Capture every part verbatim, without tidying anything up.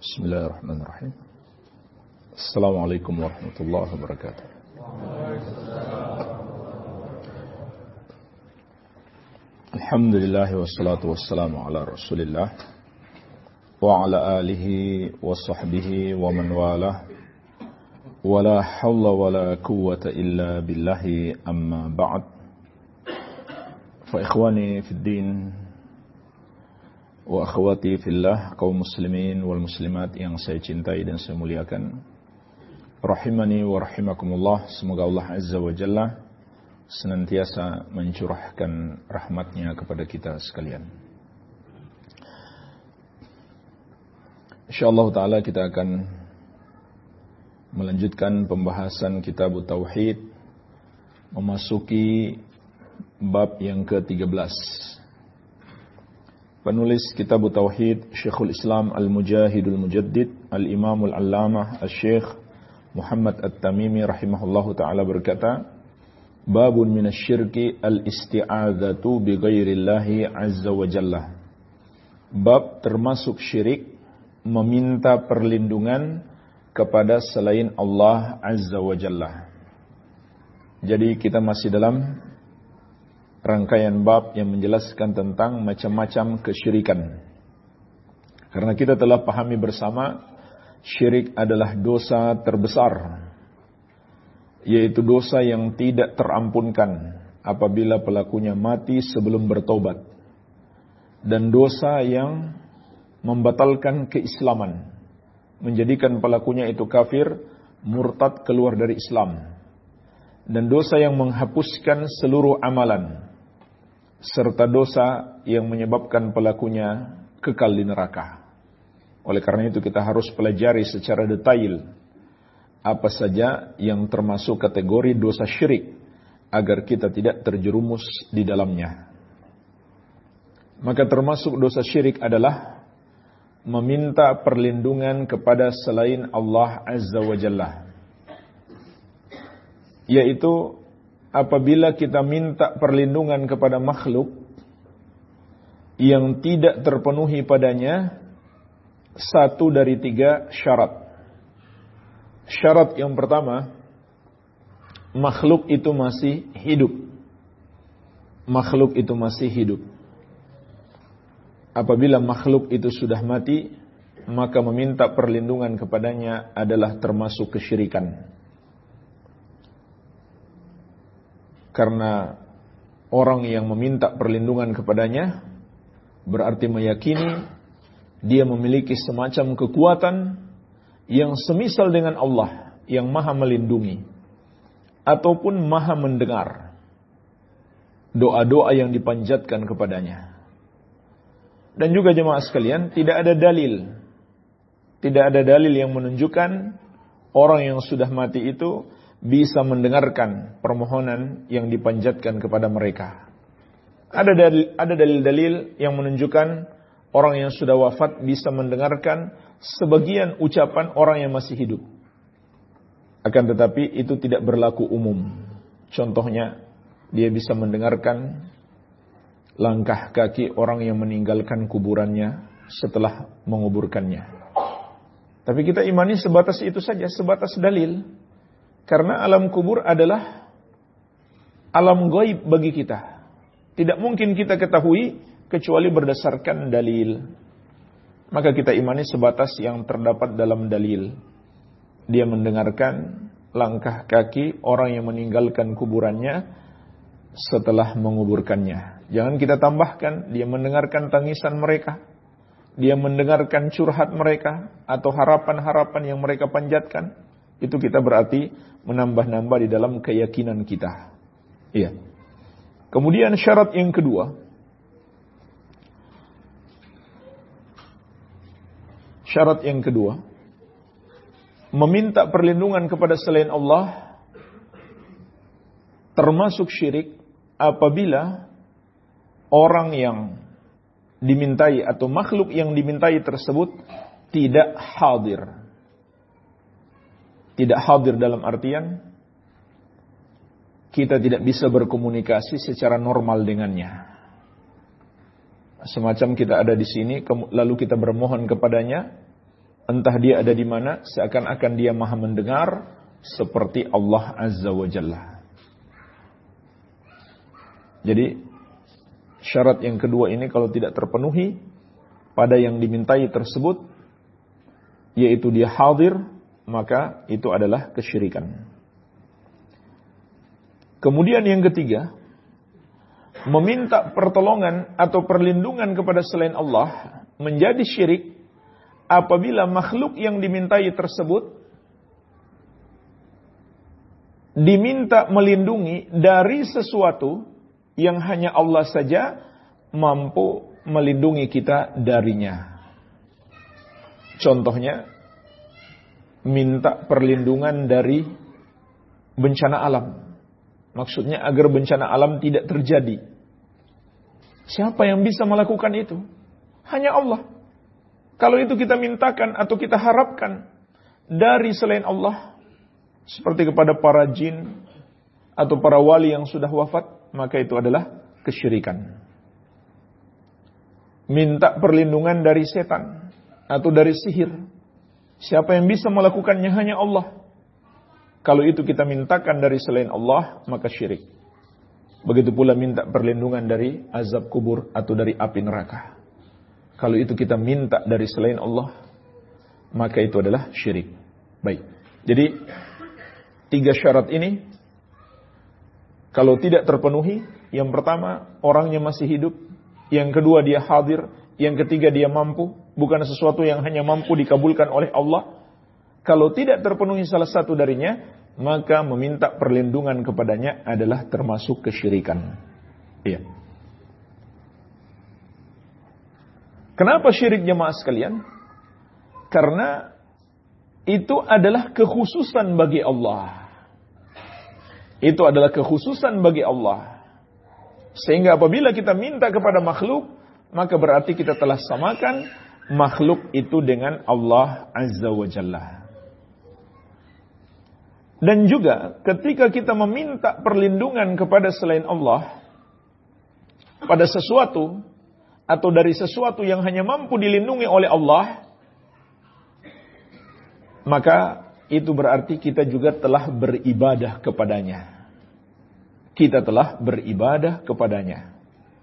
Bismillahirrahmanirrahim. Assalamualaikum warahmatullahi wabarakatuh. Alhamdulillah wassalatu wassalamu ala Rasulillah wa ala alihi wa sahbihi wa man walah. Wala hawla wala quwwata illa billahi, amma ba'd. Fa ikhwani fid din wa akhwati fillah, kaum muslimin wal muslimat yang saya cintai dan saya muliakan, rahimani wa rahimakumullah. Semoga Allah Azza wa Jalla senantiasa mencurahkan rahmatnya kepada kita sekalian. Insyaallah ta'ala kita akan melanjutkan pembahasan kitab Tauhid, memasuki bab yang ke tiga belas. Penulis kitab Tauhid, Syekhul Islam Al-Mujahidul Mujaddid Al-Imamul Allamah Al-Syekh Muhammad At-Tamimi rahimahullahu ta'ala berkata, Babun minasyirki al-isti'adzatu bi ghairillahi azza wa jalla. Bab termasuk syirik, meminta perlindungan kepada selain Allah azza wa jalla. Jadi kita masih dalam rangkaian bab yang menjelaskan tentang macam-macam kesyirikan. Karena kita telah pahami bersama, syirik adalah dosa terbesar, yaitu dosa yang tidak terampunkan apabila pelakunya mati sebelum bertobat, dan dosa yang membatalkan keislaman, menjadikan pelakunya itu kafir, murtad, keluar dari Islam, dan dosa yang menghapuskan seluruh amalan, serta dosa yang menyebabkan pelakunya kekal di neraka. Oleh karena itu kita harus pelajari secara detail apa saja yang termasuk kategori dosa syirik, agar kita tidak terjerumus di dalamnya. Maka termasuk dosa syirik adalah meminta perlindungan kepada selain Allah Azza wa Jalla, yaitu apabila kita minta perlindungan kepada makhluk yang tidak terpenuhi padanya satu dari tiga syarat. Syarat yang pertama, makhluk itu masih hidup. Makhluk itu masih hidup. Apabila makhluk itu sudah mati, maka meminta perlindungan kepadanya adalah termasuk kesyirikan. Karena orang yang meminta perlindungan kepadanya berarti meyakini dia memiliki semacam kekuatan yang semisal dengan Allah yang maha melindungi ataupun maha mendengar doa-doa yang dipanjatkan kepadanya. Dan juga jemaah sekalian, tidak ada dalil tidak ada dalil yang menunjukkan orang yang sudah mati itu bisa mendengarkan permohonan yang dipanjatkan kepada mereka. Ada dalil, ada dalil-dalil yang menunjukkan orang yang sudah wafat bisa mendengarkan sebagian ucapan orang yang masih hidup. Akan tetapi itu tidak berlaku umum. Contohnya, dia bisa mendengarkan langkah kaki orang yang meninggalkan kuburannya setelah menguburkannya. Tapi kita imani sebatas itu saja, sebatas dalil. Karena alam kubur adalah alam gaib bagi kita. Tidak mungkin kita ketahui kecuali berdasarkan dalil. Maka kita imani sebatas yang terdapat dalam dalil. Dia mendengarkan langkah kaki orang yang meninggalkan kuburannya setelah menguburkannya. Jangan kita tambahkan, dia mendengarkan tangisan mereka, dia mendengarkan curhat mereka, atau harapan-harapan yang mereka panjatkan. Itu kita berarti menambah-nambah di dalam keyakinan kita. Iya. Kemudian syarat yang kedua, syarat yang kedua, meminta perlindungan kepada selain Allah termasuk syirik apabila orang yang dimintai atau makhluk yang dimintai tersebut tidak hadir. Tidak hadir dalam artian kita tidak bisa berkomunikasi secara normal dengannya. Semacam kita ada di sini, lalu kita bermohon kepadanya, Entah dia ada di mana, seakan-akan dia maha mendengar seperti Allah Azza wa Jalla. Jadi syarat yang kedua ini kalau tidak terpenuhi pada yang dimintai tersebut, yaitu dia hadir, maka itu adalah kesyirikan. Kemudian yang ketiga, meminta pertolongan atau perlindungan kepada selain Allah menjadi syirik apabila makhluk yang dimintai tersebut diminta melindungi dari sesuatu yang hanya Allah saja mampu melindungi kita darinya. Contohnya, minta perlindungan dari bencana alam. Maksudnya agar bencana alam tidak terjadi. Siapa yang bisa melakukan itu? Hanya Allah. Kalau itu kita mintakan atau kita harapkan dari selain Allah, seperti kepada para jin atau para wali yang sudah wafat, maka itu adalah kesyirikan. Minta perlindungan dari setan atau dari sihir. Siapa yang bisa melakukannya? Hanya Allah. Kalau itu kita mintakan dari selain Allah, maka syirik. Begitu pula minta perlindungan dari azab kubur atau dari api neraka. Kalau itu kita minta dari selain Allah, maka itu adalah syirik. Baik. Jadi tiga syarat ini kalau tidak terpenuhi, yang pertama orangnya masih hidup, yang kedua dia hadir, yang ketiga dia mampu, bukan sesuatu yang hanya mampu dikabulkan oleh Allah. Kalau tidak terpenuhi salah satu darinya, maka meminta perlindungan kepadanya adalah termasuk kesyirikan. Iya. Kenapa syirik, jemaah sekalian? Karena itu adalah kekhususan bagi Allah. Itu adalah kekhususan bagi Allah. Sehingga apabila kita minta kepada makhluk, maka berarti kita telah samakan makhluk itu dengan Allah Azza wa Jalla. Dan juga ketika kita meminta perlindungan kepada selain Allah pada sesuatu atau dari sesuatu yang hanya mampu dilindungi oleh Allah, maka itu berarti kita juga telah beribadah kepadanya. Kita telah beribadah kepadanya.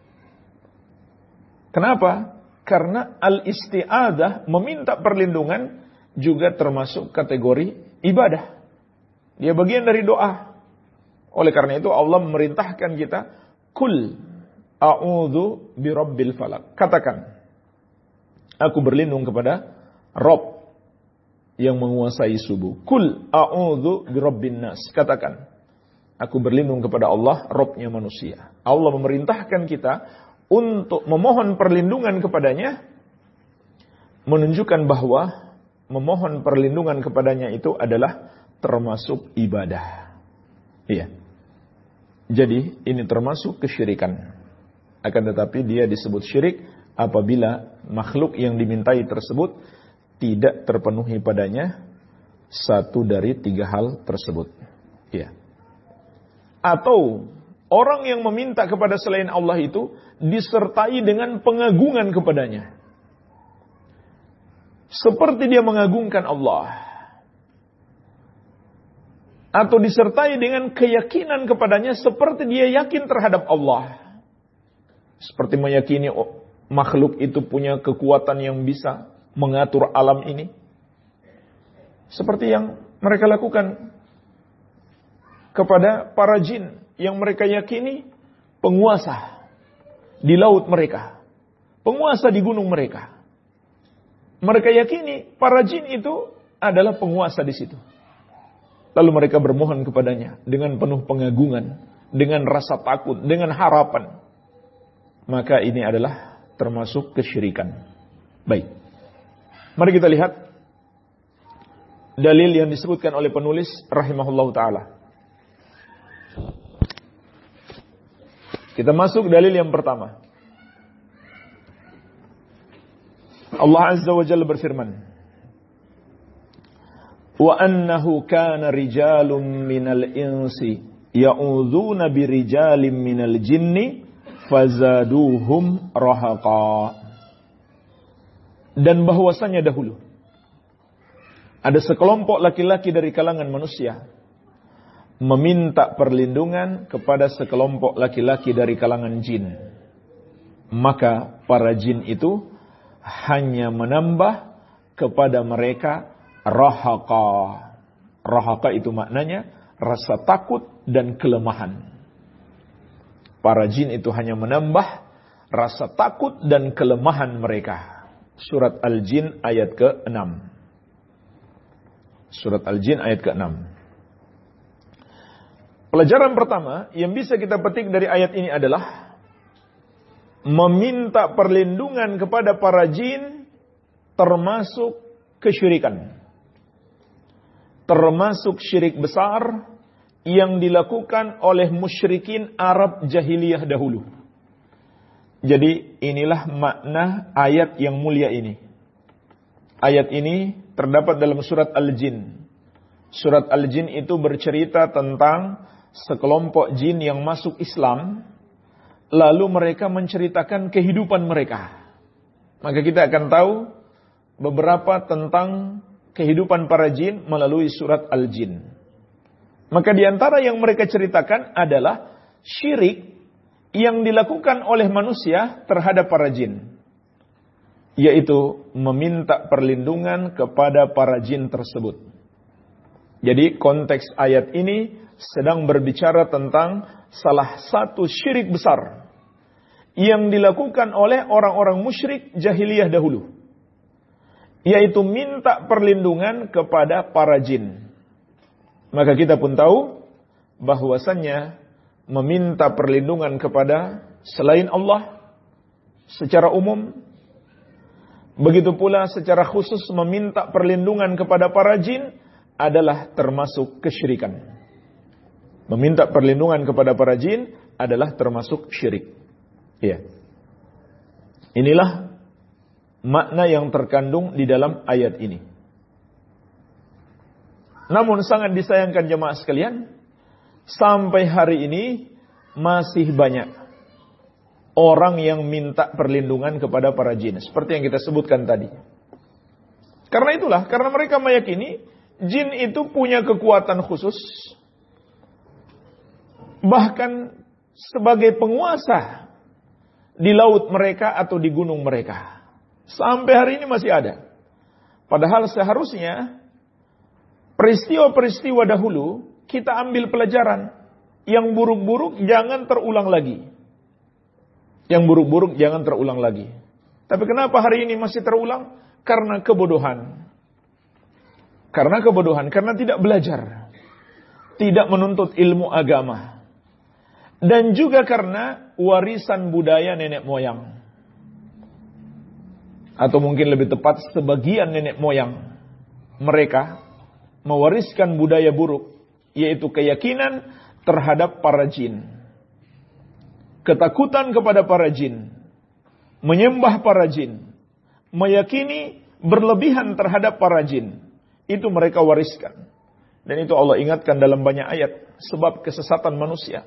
Kenapa? Karena al-isti'adah, meminta perlindungan, juga termasuk kategori ibadah. Dia bagian dari doa. Oleh karena itu Allah memerintahkan kita, kul a'udzu birabbil falaq. Katakan, aku berlindung kepada Rabb yang menguasai subuh. Kul a'udzu birabbin nas. Katakan, aku berlindung kepada Allah, Rabbnya manusia. Allah memerintahkan kita untuk memohon perlindungan kepadanya, menunjukkan bahwa memohon perlindungan kepadanya itu adalah termasuk ibadah. Iya. Jadi ini termasuk kesyirikan. Akan tetapi dia disebut syirik apabila makhluk yang dimintai tersebut tidak terpenuhi padanya satu dari tiga hal tersebut. Iya. Atau orang yang meminta kepada selain Allah itu disertai dengan pengagungan kepadanya. Seperti dia mengagungkan Allah. Atau disertai dengan keyakinan kepadanya seperti dia yakin terhadap Allah. Seperti meyakini makhluk itu punya kekuatan yang bisa mengatur alam ini. Seperti yang mereka lakukan kepada para jin yang mereka yakini penguasa di laut mereka, penguasa di gunung mereka. Mereka yakini para jin itu adalah penguasa di situ. Lalu mereka bermohon kepadanya dengan penuh pengagungan, dengan rasa takut, dengan harapan. Maka ini adalah termasuk kesyirikan. Baik. Mari kita lihat dalil yang disebutkan oleh penulis rahimahullahu ta'ala. Kita masuk dalil yang pertama. Allah Azza wa Jalla berfirman, wa annahu kana rijalun minal insi ya'udzuuna birijalin minal jinni fazaduhum rahaqa. Dan bahwasanya dahulu Ada sekelompok laki-laki dari kalangan manusia meminta perlindungan kepada sekelompok laki-laki dari kalangan jin. Maka para jin itu hanya menambah kepada mereka rahaqa. Rahaqa itu maknanya rasa takut dan kelemahan. Para jin itu hanya menambah rasa takut dan kelemahan mereka. Surat Al-Jin ayat ke enam. Surat Al-Jin ayat ke enam. Pelajaran pertama yang bisa kita petik dari ayat ini adalah meminta perlindungan kepada para jin termasuk kesyirikan. Termasuk syirik besar yang dilakukan oleh musyrikin Arab jahiliyah dahulu. Jadi inilah makna ayat yang mulia ini. Ayat ini terdapat dalam surat Al-Jin. Surat Al-Jin itu bercerita tentang sekelompok jin yang masuk Islam, lalu mereka menceritakan kehidupan mereka. Maka kita akan tahu beberapa tentang kehidupan para jin melalui surat Al-Jin. Maka di antara yang mereka ceritakan adalah syirik yang dilakukan oleh manusia terhadap para jin, yaitu meminta perlindungan kepada para jin tersebut. Jadi konteks ayat ini sedang berbicara tentang salah satu syirik besar yang dilakukan oleh orang-orang musyrik jahiliyah dahulu, yaitu minta perlindungan kepada para jin. Maka kita pun tahu bahwasannya meminta perlindungan kepada selain Allah secara umum, begitu pula secara khusus meminta perlindungan kepada para jin adalah termasuk kesyirikan. Meminta perlindungan kepada para jin adalah termasuk syirik. Ya. Inilah makna yang terkandung di dalam ayat ini. Namun sangat disayangkan jemaah sekalian, sampai hari ini masih banyak orang yang minta perlindungan kepada para jin, seperti yang kita sebutkan tadi. Karena itulah, karena mereka meyakini jin itu punya kekuatan khusus, bahkan sebagai penguasa di laut mereka atau di gunung mereka. Sampai hari ini masih ada. Padahal seharusnya peristiwa-peristiwa dahulu kita ambil pelajaran. Yang buruk-buruk jangan terulang lagi. Yang buruk-buruk jangan terulang lagi. Tapi kenapa hari ini masih terulang? Karena kebodohan. Karena kebodohan, karena tidak belajar. Tidak menuntut ilmu agama. Dan juga karena warisan budaya nenek moyang. Atau mungkin lebih tepat sebagian nenek moyang mereka mewariskan budaya buruk, yaitu keyakinan terhadap para jin. Ketakutan kepada para jin. Menyembah para jin. Meyakini berlebihan terhadap para jin. Itu mereka wariskan. Dan itu Allah ingatkan dalam banyak ayat. Sebab kesesatan manusia.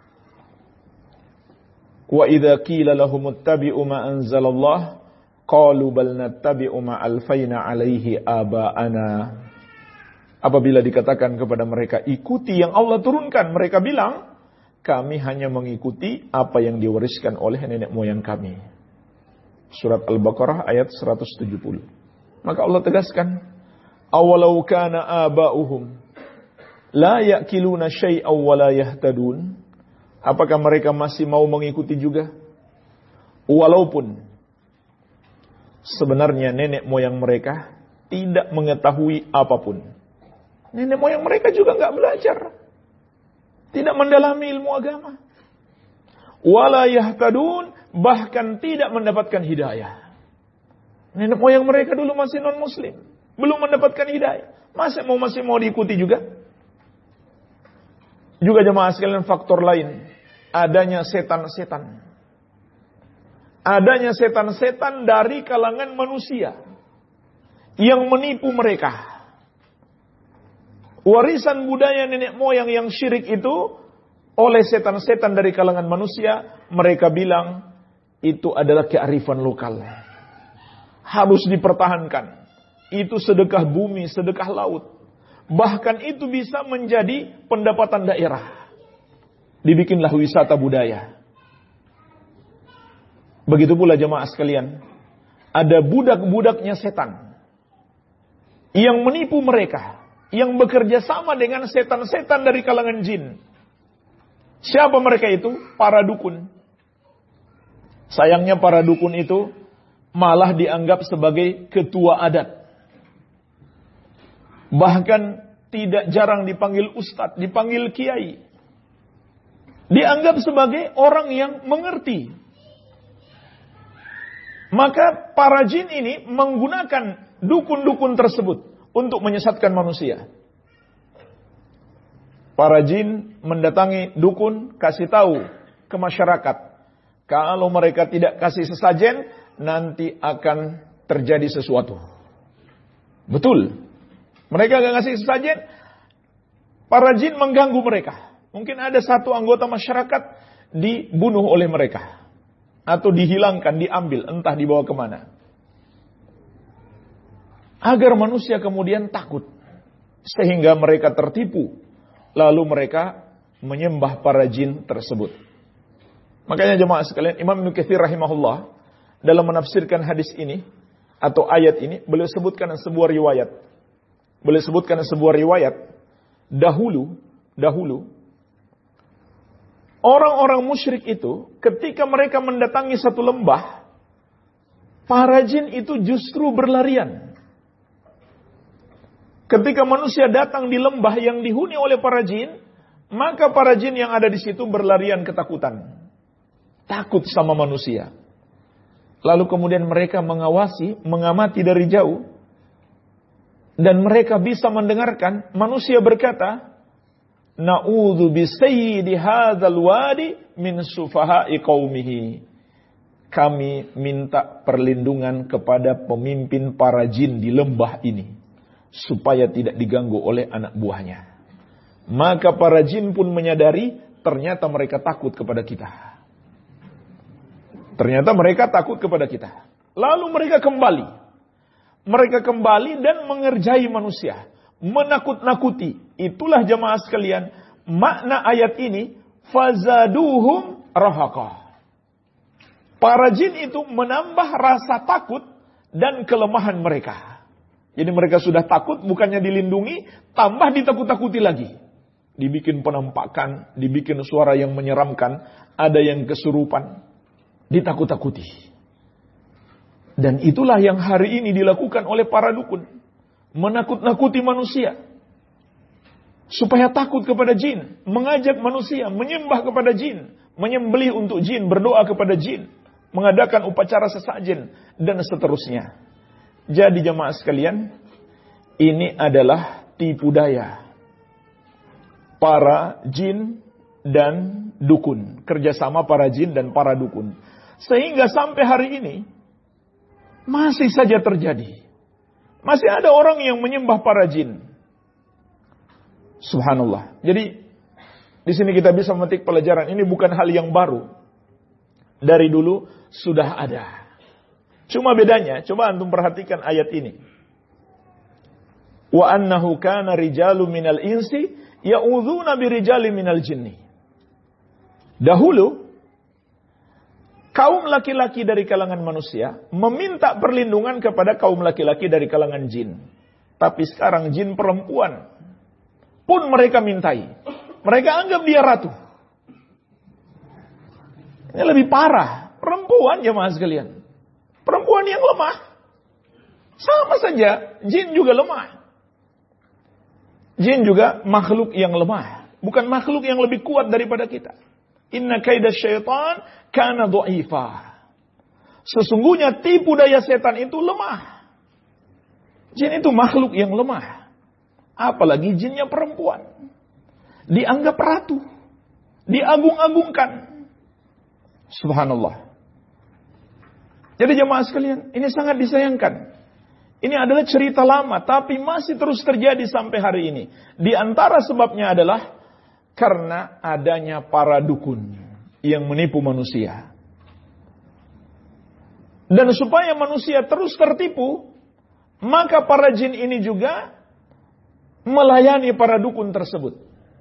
Wa idza qila lahum ittabi'u ma anzalallah qalu bal nattabi'u ma alfaina 'alaihi aba'ana. Apabila dikatakan kepada mereka ikuti yang Allah turunkan, mereka bilang kami hanya mengikuti apa yang diwariskan oleh nenek moyang kami. Surat Al-Baqarah ayat seratus tujuh puluh. Maka Allah tegaskan, awalau kana aba'uhum la ya'kiluna syai'aw wa la yahtadun. Apakah mereka masih mau mengikuti juga? Walaupun sebenarnya nenek moyang mereka tidak mengetahui apapun. Nenek moyang mereka juga nggak belajar. Tidak mendalami ilmu agama. Wala yahtadun, bahkan tidak mendapatkan hidayah. Nenek moyang mereka dulu masih non-muslim. Belum mendapatkan hidayah. Masih mau masih mau diikuti juga? Juga jemaah sekalian faktor lain. Adanya setan-setan. Adanya setan-setan dari kalangan manusia. Yang menipu mereka. Warisan budaya nenek moyang yang syirik itu oleh setan-setan dari kalangan manusia. Mereka bilang itu adalah kearifan lokal. Harus dipertahankan. itu sedekah bumi, sedekah laut. Bahkan itu bisa menjadi pendapatan daerah. Dibikinlah wisata budaya. Begitu pula jemaah sekalian, ada budak-budaknya setan yang menipu mereka, yang bekerja sama dengan setan-setan dari kalangan jin. Siapa mereka itu? Para dukun. Sayangnya para dukun itu malah dianggap sebagai ketua adat. Bahkan tidak jarang dipanggil ustadz, dipanggil kiai. Dianggap sebagai orang yang mengerti. Maka para jin ini menggunakan dukun-dukun tersebut untuk menyesatkan manusia. Para jin mendatangi dukun, kasih tahu ke masyarakat. Kalau mereka tidak kasih sesajen, nanti akan terjadi sesuatu. Betul. Mereka gak kasih sesajen, para jin mengganggu mereka. Mungkin ada satu anggota masyarakat dibunuh oleh mereka. Atau dihilangkan, diambil, entah dibawa kemana. Agar manusia kemudian takut. Sehingga mereka tertipu. Lalu mereka menyembah para jin tersebut. Makanya jemaah sekalian, Imam Ibnu Katsir rahimahullah dalam menafsirkan hadis ini atau ayat ini, beliau sebutkan sebuah riwayat. Beliau sebutkan sebuah riwayat. Dahulu, dahulu orang-orang musyrik itu ketika mereka mendatangi satu lembah, para jin itu justru berlarian. Ketika manusia datang di lembah yang dihuni oleh para jin, maka para jin yang ada di situ berlarian ketakutan. Takut sama manusia. Lalu kemudian mereka mengawasi, mengamati dari jauh. Dan mereka bisa mendengarkan manusia berkata, Na'udzu bisayyidi hadzal wadi min sufaha'i qaumihi. Kami minta perlindungan kepada pemimpin para jin di lembah ini supaya tidak diganggu oleh anak buahnya. Maka para jin pun menyadari ternyata mereka takut kepada kita. Ternyata mereka takut kepada kita. Lalu mereka kembali. Mereka kembali dan mengerjai manusia. Menakut-nakuti. Itulah jemaah sekalian. Makna ayat ini. Fazaduhum rahaqa. Para jin itu menambah rasa takut dan kelemahan mereka. Jadi mereka sudah takut, bukannya dilindungi, tambah ditakut-takuti lagi. Dibikin penampakan, dibikin suara yang menyeramkan, ada yang kesurupan, ditakut-takuti. Dan itulah yang hari ini dilakukan oleh para dukun. Menakut-nakuti manusia. Supaya takut kepada jin. Mengajak manusia menyembah kepada jin. Menyembelih untuk jin, berdoa kepada jin. Mengadakan upacara sesajen. Dan seterusnya. Jadi jemaah sekalian, ini adalah tipu daya para jin dan dukun. Kerjasama para jin dan para dukun. Sehingga sampai hari ini, masih saja terjadi. Masih ada orang yang menyembah para jin. Subhanallah. Jadi, di sini kita bisa memetik pelajaran. Ini bukan hal yang baru. Dari dulu sudah ada. Cuma bedanya, coba antum perhatikan ayat ini. Wa annahu kana rijalu minal insi ya'udzuuna birijali minal jinni. Dahulu kaum laki-laki dari kalangan manusia meminta perlindungan kepada kaum laki-laki dari kalangan jin. Tapi sekarang jin perempuan pun mereka mintai. Mereka anggap dia ratu. Ini lebih parah. Perempuan jemaah sekalian. Perempuan yang lemah. Sama saja, jin juga lemah. Jin juga makhluk yang lemah. Bukan makhluk yang lebih kuat daripada kita. Inna kaida syaitan kana dha'ifa. Sesungguhnya tipu daya setan itu lemah. Jin itu makhluk yang lemah. Apalagi jinnya perempuan. Dianggap ratu. Diagung-agungkan. Subhanallah. Jadi jemaah sekalian, ini sangat disayangkan. Ini adalah cerita lama, tapi masih terus terjadi sampai hari ini. Di antara sebabnya adalah karena adanya para dukun yang menipu manusia. Dan supaya manusia terus tertipu, maka para jin ini juga melayani para dukun tersebut.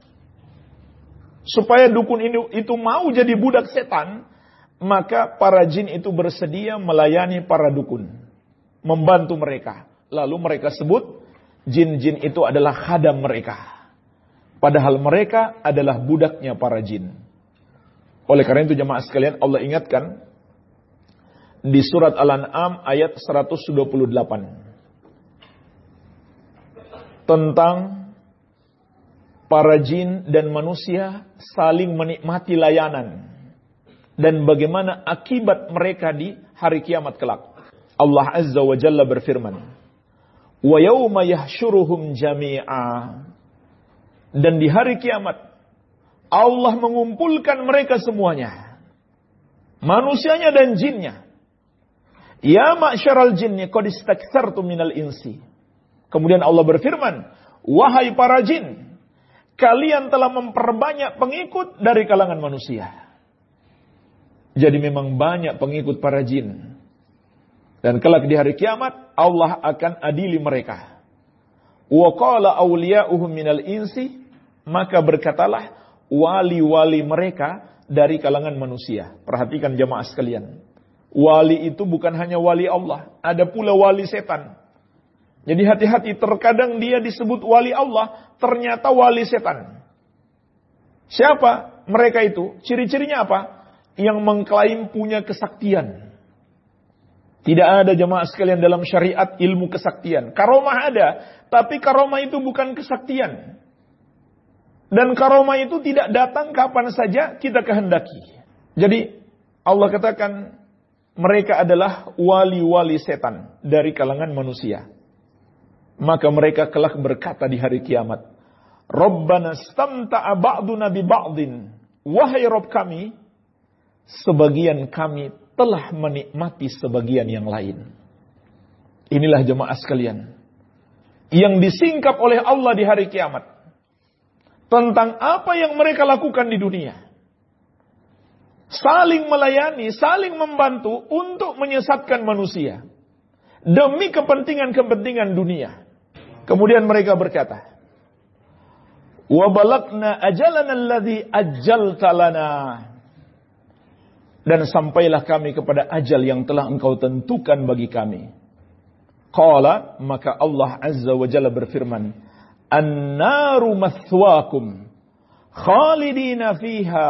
Supaya dukun ini itu mau jadi budak setan, maka para jin itu bersedia melayani para dukun, membantu mereka. Lalu mereka sebut jin-jin itu adalah khadam mereka. Padahal mereka adalah budaknya para jin. Oleh karena itu jemaah sekalian, Allah ingatkan di surat Al-An'am ayat seratus dua puluh delapan. Tentang para jin dan manusia saling menikmati layanan. Dan bagaimana akibat mereka di hari kiamat kelak. Allah Azza wa Jalla berfirman. Wa yawma yahsyuruhum jami'a. Dan di hari kiamat, Allah mengumpulkan mereka semuanya. Manusianya dan jinnya. Ya ma'syaral jinni qad istakthartum minal insi. Kemudian Allah berfirman, wahai para jin, kalian telah memperbanyak pengikut dari kalangan manusia. Jadi memang banyak pengikut para jin. Dan kelak di hari kiamat, Allah akan adili mereka. Wa qala awliya'uhum minal insi, maka berkatalah wali-wali mereka dari kalangan manusia. Perhatikan jemaah sekalian. Wali itu bukan hanya wali Allah, ada pula wali setan. Jadi hati-hati, terkadang dia disebut wali Allah, ternyata wali setan. Siapa mereka itu? Ciri-cirinya apa? Yang mengklaim punya kesaktian. Tidak ada jemaah sekalian dalam syariat ilmu kesaktian. Karomah ada, tapi karomah itu bukan kesaktian. Dan karomah itu tidak datang kapan saja kita kehendaki. Jadi Allah katakan mereka adalah wali-wali setan dari kalangan manusia. Maka mereka kelak berkata di hari kiamat, Rabbana stamta'a ba'duna bi ba'din. Wahai Rabb kami, sebagian kami telah menikmati sebagian yang lain. Inilah jemaah sekalian yang disingkap oleh Allah di hari kiamat tentang apa yang mereka lakukan di dunia. Saling melayani, saling membantu untuk menyesatkan manusia demi kepentingan-kepentingan dunia. Kemudian mereka berkata, wa balagna ajalana alladhi ajjalta lana. Dan sampailah kami kepada ajal yang telah engkau tentukan bagi kami. Qala, maka Allah Azza wa Jalla berfirman, an-naru mathwakum khalidina fiha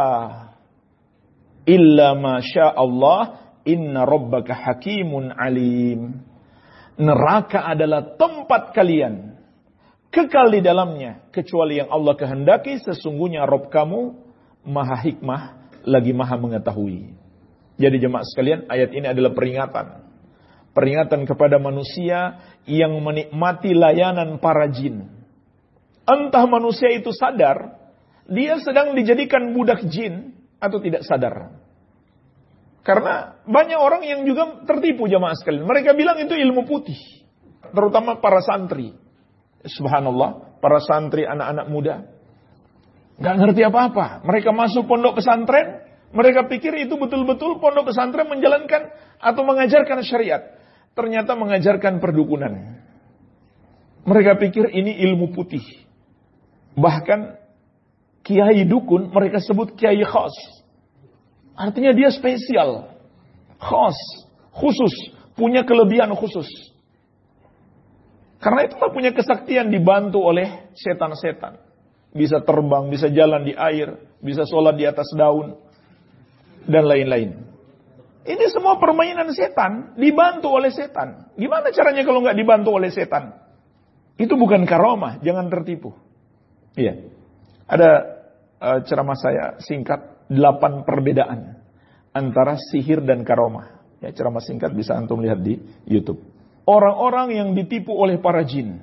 illa ma syaa Allah inna rabbaka hakimun alim. Neraka adalah tempat kalian kekal di dalamnya kecuali yang Allah kehendaki, sesungguhnya Rabb kamu maha hikmah lagi maha mengetahui. Jadi jemaah sekalian, ayat ini adalah peringatan. Peringatan kepada manusia yang menikmati layanan para jin. Entah manusia itu sadar, dia sedang dijadikan budak jin atau tidak sadar. Karena banyak orang yang juga tertipu jemaah sekalian. Mereka bilang itu ilmu putih. Terutama para santri. Subhanallah, para santri anak-anak muda. Gak ngerti apa-apa. Mereka masuk pondok pesantren. Mereka pikir itu betul-betul pondok pesantren menjalankan atau mengajarkan syariat. Ternyata mengajarkan perdukunan. Mereka pikir ini ilmu putih. Bahkan kiai dukun mereka sebut kiai khas. Artinya dia spesial. Khas. Khusus. Punya kelebihan khusus. Karena itulah punya kesaktian dibantu oleh setan-setan. Bisa terbang, bisa jalan di air, bisa sholat di atas daun. Dan lain-lain. Ini semua permainan setan, dibantu oleh setan. Gimana caranya kalau nggak dibantu oleh setan? Itu bukan karomah, jangan tertipu. Iya, ada uh, ceramah saya singkat, delapan perbedaan antara sihir dan karomah. Ya, ceramah singkat bisa antum lihat di YouTube. Orang-orang yang ditipu oleh para jin,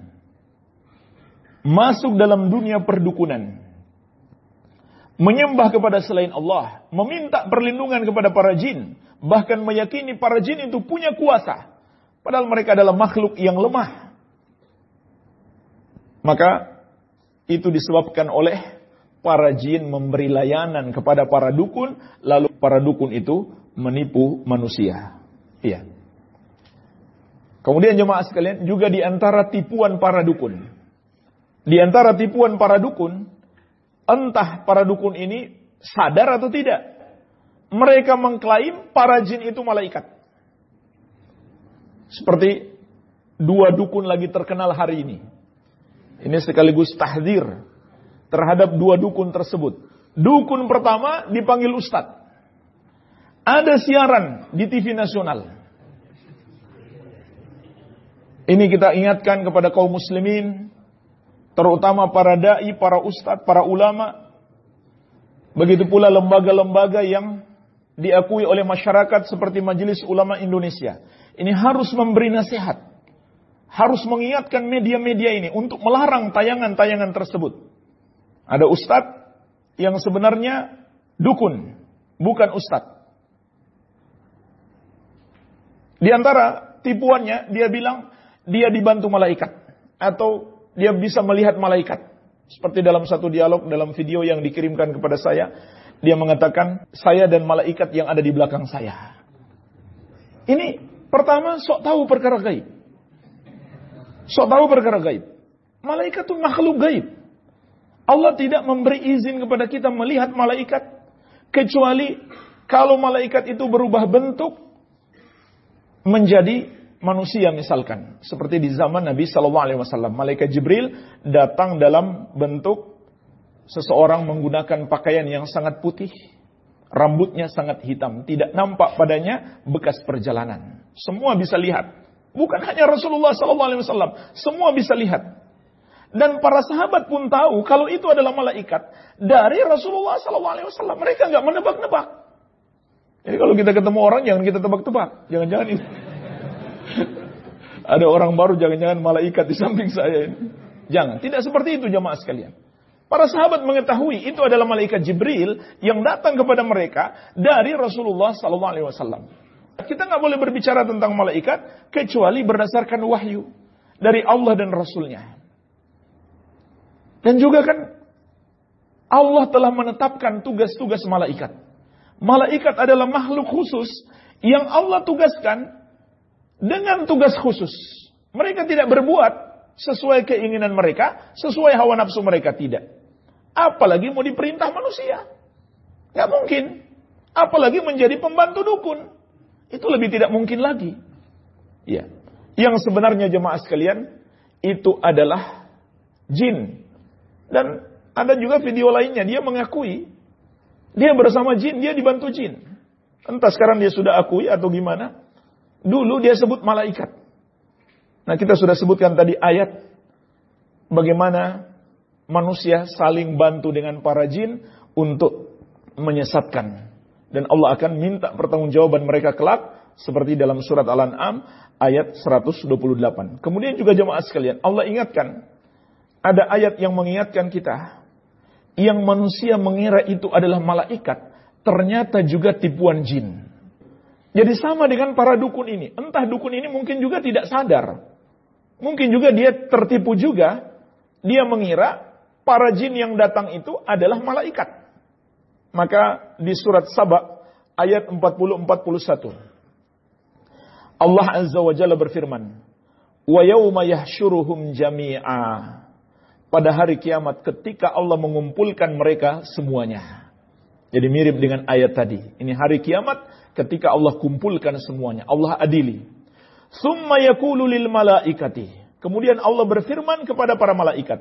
masuk dalam dunia perdukunan, menyembah kepada selain Allah, meminta perlindungan kepada para jin, bahkan meyakini para jin itu punya kuasa, padahal mereka adalah makhluk yang lemah. Maka itu disebabkan oleh para jin memberi layanan kepada para dukun, lalu para dukun itu menipu manusia. Iya. Kemudian jemaah sekalian, juga di antara tipuan para dukun. Di antara tipuan para dukun, entah para dukun ini sadar atau tidak, mereka mengklaim para jin itu malaikat. Seperti dua dukun lagi terkenal hari ini. Ini sekaligus tahdzir terhadap dua dukun tersebut. Dukun pertama dipanggil ustadz. Ada siaran di T V nasional. Ini kita ingatkan kepada kaum muslimin, terutama para da'i, para ustadz, para ulama. Begitu pula lembaga-lembaga yang diakui oleh masyarakat seperti Majelis Ulama Indonesia. Ini harus memberi nasihat. Harus mengingatkan media-media ini untuk melarang tayangan-tayangan tersebut. Ada ustadz yang sebenarnya dukun, bukan ustadz. Di antara tipuannya, dia bilang dia dibantu malaikat. Atau dia bisa melihat malaikat. Seperti dalam satu dialog, dalam video yang dikirimkan kepada saya. Dia mengatakan, saya dan malaikat yang ada di belakang saya. Ini pertama, sok tahu perkara gaib. Sok tahu perkara gaib. Malaikat itu makhluk gaib. Allah tidak memberi izin kepada kita melihat malaikat. Kecuali kalau malaikat itu berubah bentuk menjadi manusia misalkan. Seperti di zaman Nabi shallallahu alaihi wasallam. Malaikat Jibril datang dalam bentuk seseorang menggunakan pakaian yang sangat putih. Rambutnya sangat hitam. Tidak nampak padanya bekas perjalanan. Semua bisa lihat. Bukan hanya Rasulullah shallallahu alaihi wasallam. Semua bisa lihat. Dan para sahabat pun tahu kalau itu adalah malaikat. Dari Rasulullah shallallahu alaihi wasallam. Mereka nggak menebak-nebak. Jadi kalau kita ketemu orang jangan kita tebak-tebak. Jangan-jangan ini. Ada orang baru, jangan-jangan malaikat di samping saya ini. Jangan, tidak seperti itu jamaah sekalian. Para sahabat mengetahui itu adalah malaikat Jibril yang datang kepada mereka dari Rasulullah sallallahu alaihi wasallam. Kita nggak boleh berbicara tentang malaikat kecuali berdasarkan wahyu dari Allah dan Rasulnya. Dan juga kan Allah telah menetapkan tugas-tugas malaikat. Malaikat adalah makhluk khusus yang Allah tugaskan dengan tugas khusus. Mereka tidak berbuat sesuai keinginan mereka, sesuai hawa nafsu mereka, tidak. Apalagi mau diperintah manusia. Gak mungkin. Apalagi menjadi pembantu dukun. Itu lebih tidak mungkin lagi. Ya. Yang sebenarnya jemaah sekalian, itu adalah jin. Dan ada juga video lainnya, dia mengakui. Dia bersama jin, dia dibantu jin. Entah sekarang dia sudah akui atau gimana. Dulu dia sebut malaikat. Nah, kita sudah sebutkan tadi ayat bagaimana manusia saling bantu dengan para jin untuk menyesatkan. Dan Allah akan minta pertanggungjawaban mereka kelak seperti dalam surat Al-An'am ayat seratus dua puluh delapan. Kemudian juga jemaah sekalian, Allah ingatkan, ada ayat yang mengingatkan kita yang manusia mengira itu adalah malaikat, ternyata juga tipuan jin. Jadi sama dengan para dukun ini. Entah dukun ini mungkin juga tidak sadar. Mungkin juga dia tertipu juga. Dia mengira para jin yang datang itu adalah malaikat. Maka di surat Saba ayat empat puluh empat puluh satu. Allah Azza wa Jalla berfirman. Wa yawma yahsyuruhum jami'a. Pada hari kiamat ketika Allah mengumpulkan mereka semuanya. Jadi mirip dengan ayat tadi. Ini hari kiamat ketika Allah kumpulkan semuanya. Allah adili. Summa yaqulu lil malaikati. Kemudian Allah berfirman kepada para malaikat.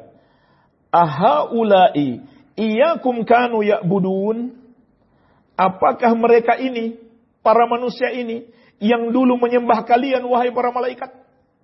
Ahaulai iyyakum kanu ya'budun. Apakah mereka ini, para manusia ini, yang dulu menyembah kalian wahai para malaikat?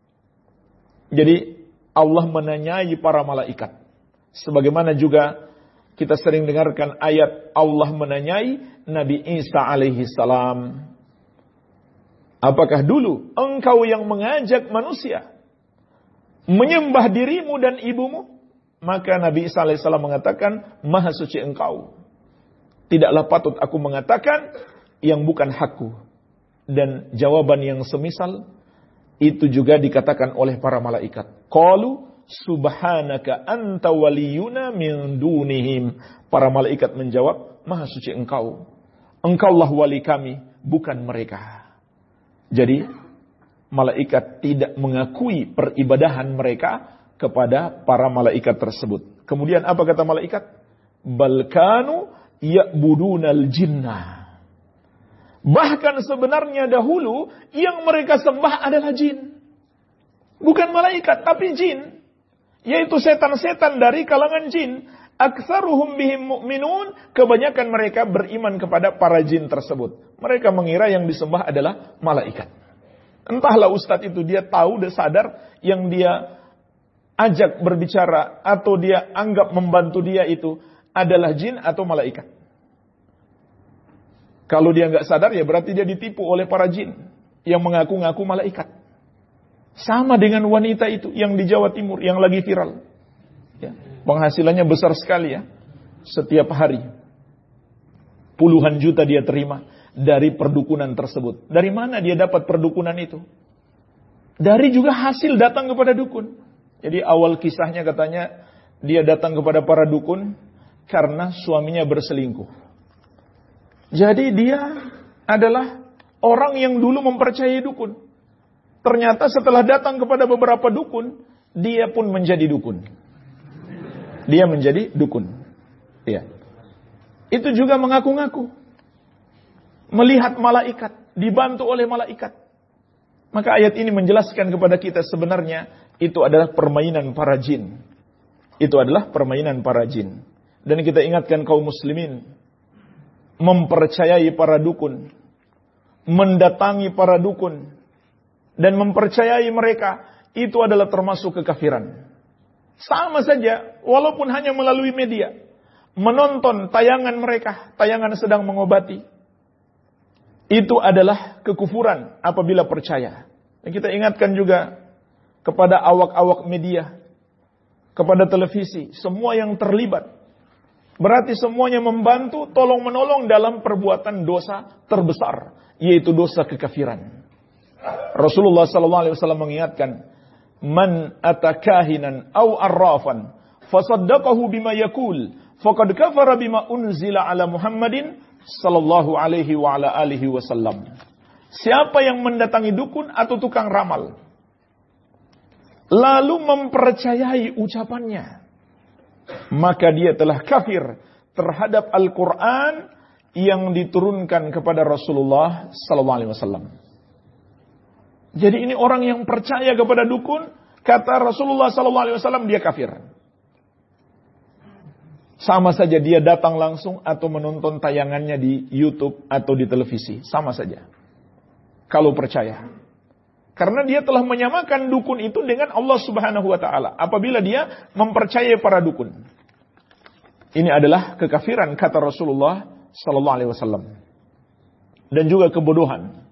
Jadi Allah menanyai para malaikat. Sebagaimana juga kita sering dengarkan ayat Allah menanyai Nabi Isa alaihi salam. Apakah dulu engkau yang mengajak manusia menyembah dirimu dan ibumu? Maka Nabi Isa alaihi salam mengatakan, Maha suci engkau. Tidaklah patut aku mengatakan yang bukan hakku. Dan jawaban yang semisal itu juga dikatakan oleh para malaikat. Qalu subhanaka anta waliyuna min dunihim. Para malaikat menjawab, Maha suci engkau. Engkaulah wali kami, bukan mereka. Jadi, malaikat tidak mengakui peribadahan mereka kepada para malaikat tersebut. Kemudian apa kata malaikat? Balkanu ya'budunal jinnah. Bahkan sebenarnya dahulu yang mereka sembah adalah jin. Bukan malaikat, tapi jin. Yaitu setan-setan dari kalangan jin. Aktsaruhum bihim mu'minun. Kebanyakan mereka beriman kepada para jin tersebut. Mereka mengira yang disembah adalah malaikat. Entahlah ustadz itu dia tahu, dia sadar yang dia ajak berbicara atau dia anggap membantu dia itu adalah jin atau malaikat. Kalau dia nggak sadar ya berarti dia ditipu oleh para jin yang mengaku-ngaku malaikat. Sama dengan wanita itu yang di Jawa Timur yang lagi viral. Ya, penghasilannya besar sekali ya. Setiap hari puluhan juta dia terima dari perdukunan tersebut. Dari mana dia dapat perdukunan itu? Dari juga hasil datang kepada dukun. Jadi awal kisahnya katanya dia datang kepada para dukun karena suaminya berselingkuh. Jadi dia adalah orang yang dulu mempercayai dukun. Ternyata setelah datang kepada beberapa dukun, dia pun menjadi dukun. Dia menjadi dukun. Ya. Itu juga mengaku-ngaku. Melihat malaikat, dibantu oleh malaikat. Maka ayat ini menjelaskan kepada kita sebenarnya itu adalah permainan para jin. Itu adalah permainan para jin. Dan kita ingatkan kaum muslimin, mempercayai para dukun, mendatangi para dukun, dan mempercayai mereka, itu adalah termasuk kekafiran. Sama saja, walaupun hanya melalui media, menonton tayangan mereka, tayangan sedang mengobati, itu adalah kekufuran apabila percaya. Dan kita ingatkan juga kepada awak-awak media, kepada televisi, semua yang terlibat, berarti semuanya membantu, tolong menolong dalam perbuatan dosa terbesar, yaitu dosa kekafiran. Rasulullah sallallahu alaihi wasallam mengingatkan, "Man atakahinan aw arrafan, fasaddaqahu bima yaqul, faqad kafara bima unzila ala Muhammadin sallallahu alaihi wa ala alihi wasallam." Siapa yang mendatangi dukun atau tukang ramal, lalu mempercayai ucapannya, maka dia telah kafir terhadap Al-Quran yang diturunkan kepada Rasulullah sallallahu alaihi wasallam. Jadi ini orang yang percaya kepada dukun, kata Rasulullah sallallahu alaihi wasallam dia kafir. Sama saja dia datang langsung atau menonton tayangannya di YouTube atau di televisi, sama saja. Kalau percaya. Karena dia telah menyamakan dukun itu dengan Allah Subhanahu wa taala apabila dia mempercayai para dukun. Ini adalah kekafiran kata Rasulullah sallallahu alaihi wasallam. Dan juga kebodohan.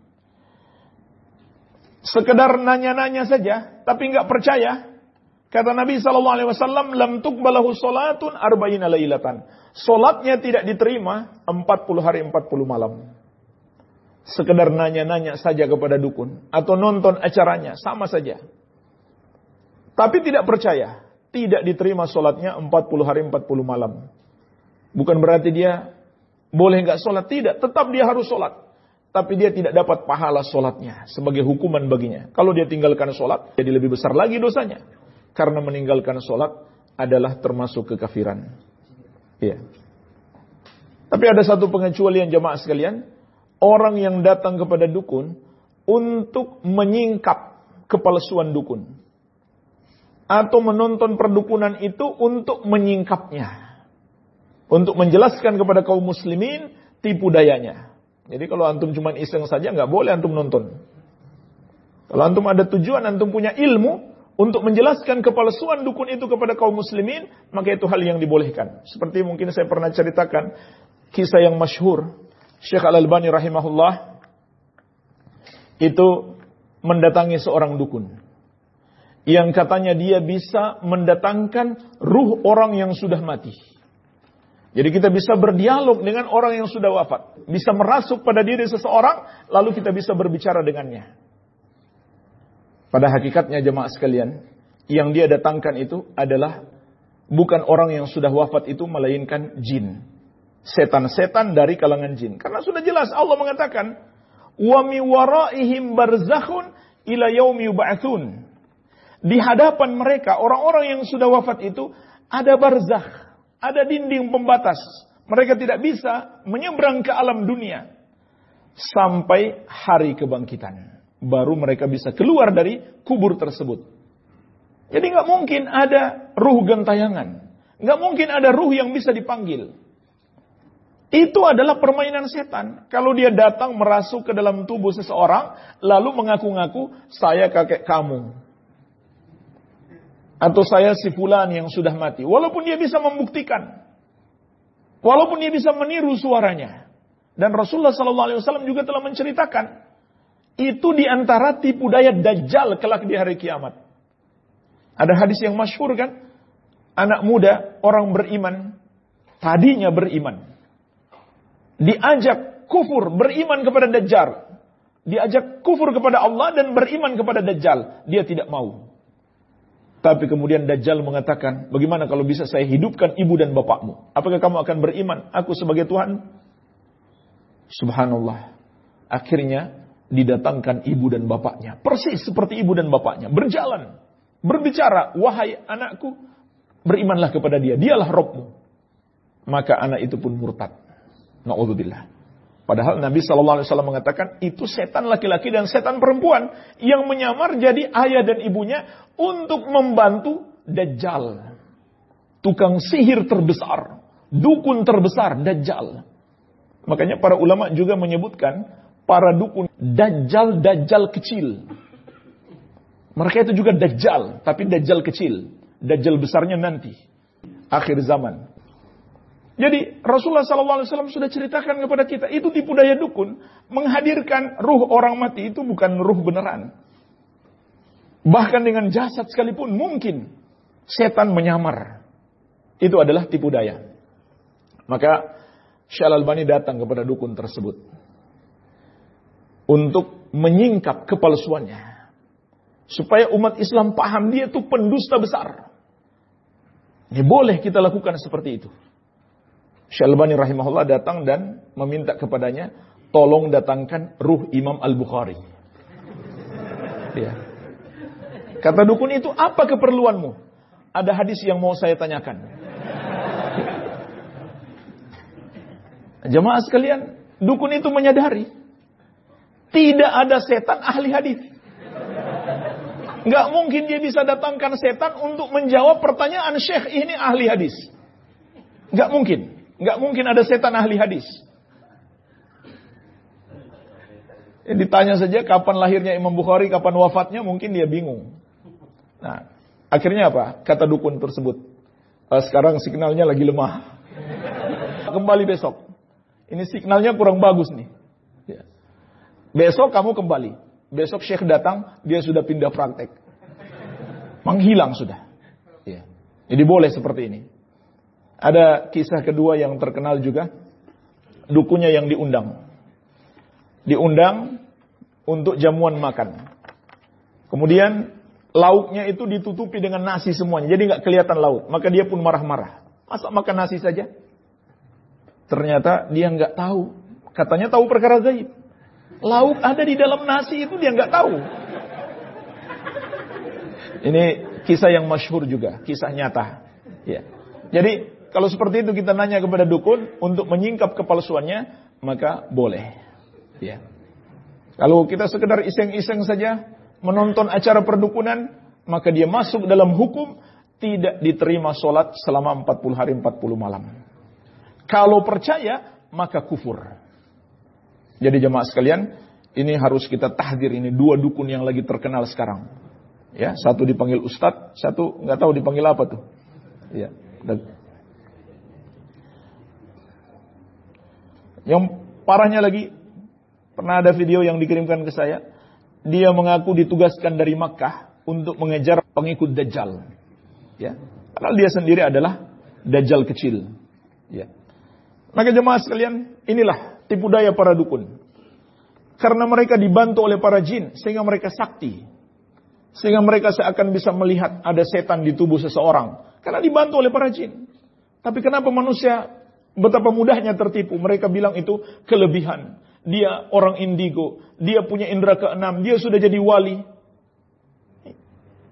Sekedar nanya-nanya saja tapi enggak percaya. Kata Nabi sallallahu alaihi wasallam, lam tuqbalahu salatun arba'ina lailatan. Salatnya tidak diterima empat puluh hari empat puluh malam. Sekedar nanya-nanya saja kepada dukun atau nonton acaranya, sama saja. Tapi tidak percaya, tidak diterima sholatnya empat puluh hari empat puluh malam. Bukan berarti dia boleh nggak sholat, tidak, tetap dia harus sholat. Tapi dia tidak dapat pahala sholatnya sebagai hukuman baginya. Kalau dia tinggalkan sholat, jadi lebih besar lagi dosanya. Karena meninggalkan sholat adalah termasuk kekafiran. Iya. Tapi ada satu pengecualian jamaah sekalian. Orang yang datang kepada dukun untuk menyingkap kepalsuan dukun. Atau menonton perdukunan itu untuk menyingkapnya. Untuk menjelaskan kepada kaum muslimin tipu dayanya. Jadi kalau antum cuma iseng saja nggak boleh antum nonton. Kalau antum ada tujuan, antum punya ilmu untuk menjelaskan kepalsuan dukun itu kepada kaum muslimin, maka itu hal yang dibolehkan. Seperti mungkin saya pernah ceritakan kisah yang masyhur. Syekh Al-Albani rahimahullah itu mendatangi seorang dukun yang katanya dia bisa mendatangkan ruh orang yang sudah mati. Jadi kita bisa berdialog dengan orang yang sudah wafat, bisa merasuk pada diri seseorang lalu kita bisa berbicara dengannya. Pada hakikatnya jemaah sekalian, yang dia datangkan itu adalah bukan orang yang sudah wafat itu, melainkan jin. Setan-setan dari kalangan jin. Karena sudah jelas Allah mengatakan, wa mi waraihim barzakhun ila yaumi yub'atsun. Di hadapan mereka, orang-orang yang sudah wafat itu, ada barzakh, ada dinding pembatas. Mereka tidak bisa menyeberang ke alam dunia. Sampai hari kebangkitan. Baru mereka bisa keluar dari kubur tersebut. Jadi nggak mungkin ada ruh gentayangan. Nggak mungkin ada ruh yang bisa dipanggil. Itu adalah permainan setan. Kalau dia datang merasuk ke dalam tubuh seseorang, lalu mengaku-ngaku, saya kakek kamu. Atau saya si fulan yang sudah mati. Walaupun dia bisa membuktikan. Walaupun dia bisa meniru suaranya. Dan Rasulullah sallallahu alaihi wasallam juga telah menceritakan. Itu diantara tipu daya Dajjal kelak di hari kiamat. Ada hadis yang masyhur kan? Anak muda, orang beriman. Tadinya beriman. Diajak kufur, beriman kepada Dajjal. Diajak kufur kepada Allah dan beriman kepada Dajjal. Dia tidak mau. Tapi kemudian Dajjal mengatakan, bagaimana kalau bisa saya hidupkan ibu dan bapakmu? Apakah kamu akan beriman aku sebagai Tuhan? Subhanallah. Akhirnya didatangkan ibu dan bapaknya. Persis seperti ibu dan bapaknya. Berjalan. Berbicara. Wahai anakku, berimanlah kepada dia. Dialah Rabbmu. Maka anak itu pun murtad. Na'udzubillah. Padahal Nabi shallallahu alaihi wasallam mengatakan itu setan laki-laki dan setan perempuan yang menyamar jadi ayah dan ibunya untuk membantu Dajjal. Tukang sihir terbesar, dukun terbesar Dajjal. Makanya para ulama juga menyebutkan para dukun Dajjal, Dajjal kecil. Mereka itu juga Dajjal, tapi Dajjal kecil. Dajjal besarnya nanti akhir zaman. Jadi Rasulullah sallallahu alaihi wasallam sudah ceritakan kepada kita, itu tipu daya dukun. Menghadirkan ruh orang mati itu bukan ruh beneran. Bahkan dengan jasad sekalipun mungkin setan menyamar. Itu adalah tipu daya. Maka Syekh Al-Albani datang kepada dukun tersebut untuk menyingkap kepalsuannya. Supaya umat Islam paham dia itu pendusta besar. Ini boleh kita lakukan seperti itu. Syekh Al-Albani rahimahullah datang dan meminta kepadanya, tolong datangkan ruh Imam Al-Bukhari. Ya. Kata dukun itu, apa keperluanmu? Ada hadis yang mau saya tanyakan. Jemaah sekalian, dukun itu menyadari tidak ada setan ahli hadis. Gak mungkin dia bisa datangkan setan untuk menjawab pertanyaan syekh ini ahli hadis. Gak mungkin. Gak mungkin ada setan ahli hadis. Ya, ditanya saja kapan lahirnya Imam Bukhari, kapan wafatnya, mungkin dia bingung. Nah, akhirnya apa? Kata dukun tersebut, e, sekarang signalnya lagi lemah. Kembali besok. Ini signalnya kurang bagus nih. Ya. Besok kamu kembali. Besok syekh datang, dia sudah pindah praktek. Menghilang sudah. Ya. Jadi boleh seperti ini. Ada kisah kedua yang terkenal juga. Dukunnya yang diundang. Diundang untuk jamuan makan. Kemudian lauknya itu ditutupi dengan nasi semuanya. Jadi nggak kelihatan lauk. Maka dia pun marah-marah. Masa makan nasi saja? Ternyata dia nggak tahu. Katanya tahu perkara gaib. Lauk ada di dalam nasi itu dia nggak tahu. Ini kisah yang masyhur juga. Kisah nyata. Ya. Jadi kalau seperti itu kita nanya kepada dukun untuk menyingkap kepalsuannya, maka boleh. Ya. Kalau kita sekedar iseng-iseng saja menonton acara perdukunan, maka dia masuk dalam hukum tidak diterima sholat selama empat puluh hari empat puluh malam. Kalau percaya, maka kufur. Jadi jemaah sekalian, ini harus kita tahdir, ini dua dukun yang lagi terkenal sekarang. Ya, satu dipanggil ustadz, satu nggak tahu dipanggil apa tuh. Ya. Yang parahnya lagi, pernah ada video yang dikirimkan ke saya. Dia mengaku ditugaskan dari Makkah untuk mengejar pengikut Dajjal. Ya, padahal dia sendiri adalah Dajjal kecil. Ya. Maka jemaah sekalian, inilah tipu daya para dukun. Karena mereka dibantu oleh para jin, sehingga mereka sakti. Sehingga mereka seakan bisa melihat ada setan di tubuh seseorang. Karena dibantu oleh para jin. Tapi kenapa manusia betapa mudahnya tertipu? Mereka bilang itu kelebihan. Dia orang indigo. Dia punya indera keenam. Dia sudah jadi wali.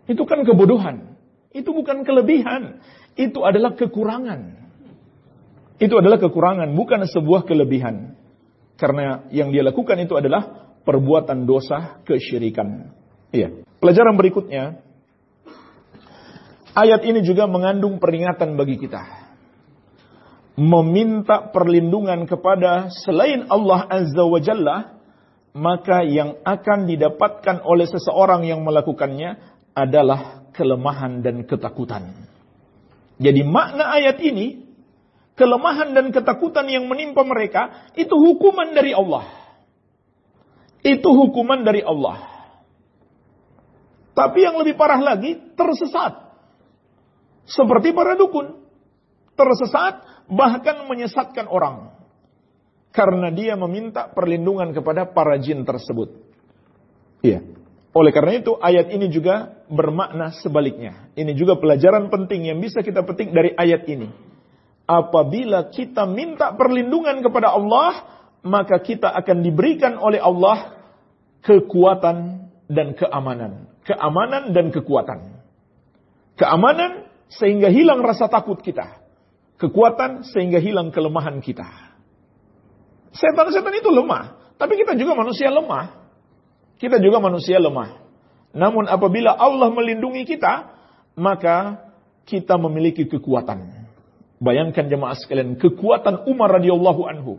Itu kan kebodohan. Itu bukan kelebihan. Itu adalah kekurangan. Itu adalah kekurangan, bukan sebuah kelebihan. Karena yang dia lakukan itu adalah perbuatan dosa kesyirikan. Iya. Pelajaran berikutnya, ayat ini juga mengandung peringatan bagi kita. Meminta perlindungan kepada selain Allah Azza wa Jalla, maka yang akan didapatkan oleh seseorang yang melakukannya adalah kelemahan dan ketakutan. Jadi makna ayat ini, kelemahan dan ketakutan yang menimpa mereka, itu hukuman dari Allah. Itu hukuman dari Allah. Tapi yang lebih parah lagi, tersesat. Seperti para dukun. Tersesat, bahkan menyesatkan orang. Karena dia meminta perlindungan kepada para jin tersebut. Iya. Oleh karena itu, ayat ini juga bermakna sebaliknya. Ini juga pelajaran penting yang bisa kita petik dari ayat ini. Apabila kita minta perlindungan kepada Allah, maka kita akan diberikan oleh Allah kekuatan dan keamanan. Keamanan dan kekuatan. Keamanan sehingga hilang rasa takut kita. Kekuatan sehingga hilang kelemahan kita. Setan-setan itu lemah, tapi kita juga manusia lemah. Kita juga manusia lemah. Namun apabila Allah melindungi kita, maka kita memiliki kekuatan. Bayangkan jemaah sekalian, kekuatan Umar radhiyallahu anhu.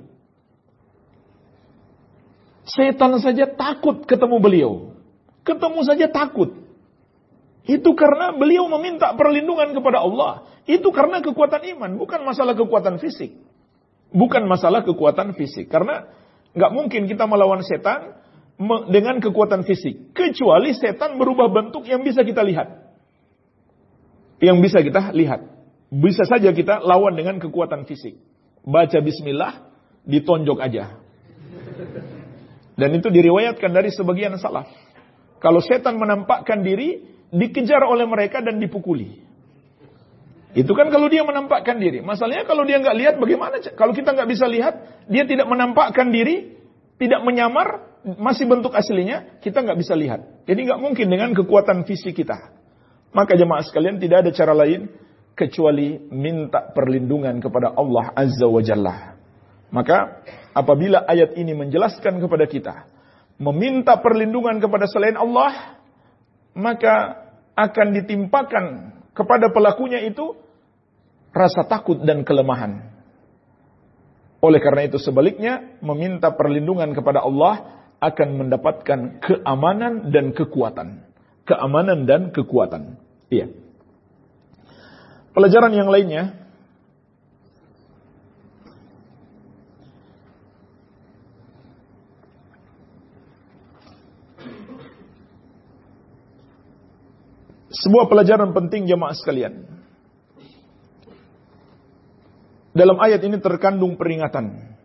Setan saja takut ketemu beliau. Ketemu saja takut. Itu karena beliau meminta perlindungan kepada Allah. Itu karena kekuatan iman, bukan masalah kekuatan fisik. Bukan masalah kekuatan fisik. Karena nggak mungkin kita melawan setan dengan kekuatan fisik. Kecuali setan berubah bentuk yang bisa kita lihat. Yang bisa kita lihat. Bisa saja kita lawan dengan kekuatan fisik. Baca bismillah, ditonjok aja. Dan itu diriwayatkan dari sebagian salaf. Kalau setan menampakkan diri, dikejar oleh mereka dan dipukuli. Itu kan kalau dia menampakkan diri. Masalahnya kalau dia nggak lihat bagaimana? Kalau kita nggak bisa lihat, dia tidak menampakkan diri, tidak menyamar, masih bentuk aslinya, kita nggak bisa lihat. Jadi nggak mungkin dengan kekuatan fisik kita. Maka jemaah sekalian, tidak ada cara lain kecuali minta perlindungan kepada Allah Azza wa Jalla. Maka apabila ayat ini menjelaskan kepada kita, meminta perlindungan kepada selain Allah, maka akan ditimpakan kepada pelakunya itu rasa takut dan kelemahan. Oleh karena itu sebaliknya, meminta perlindungan kepada Allah akan mendapatkan keamanan dan kekuatan. Keamanan dan kekuatan. Iya. Pelajaran yang lainnya, sebuah pelajaran penting jemaah sekalian. Dalam ayat ini terkandung peringatan.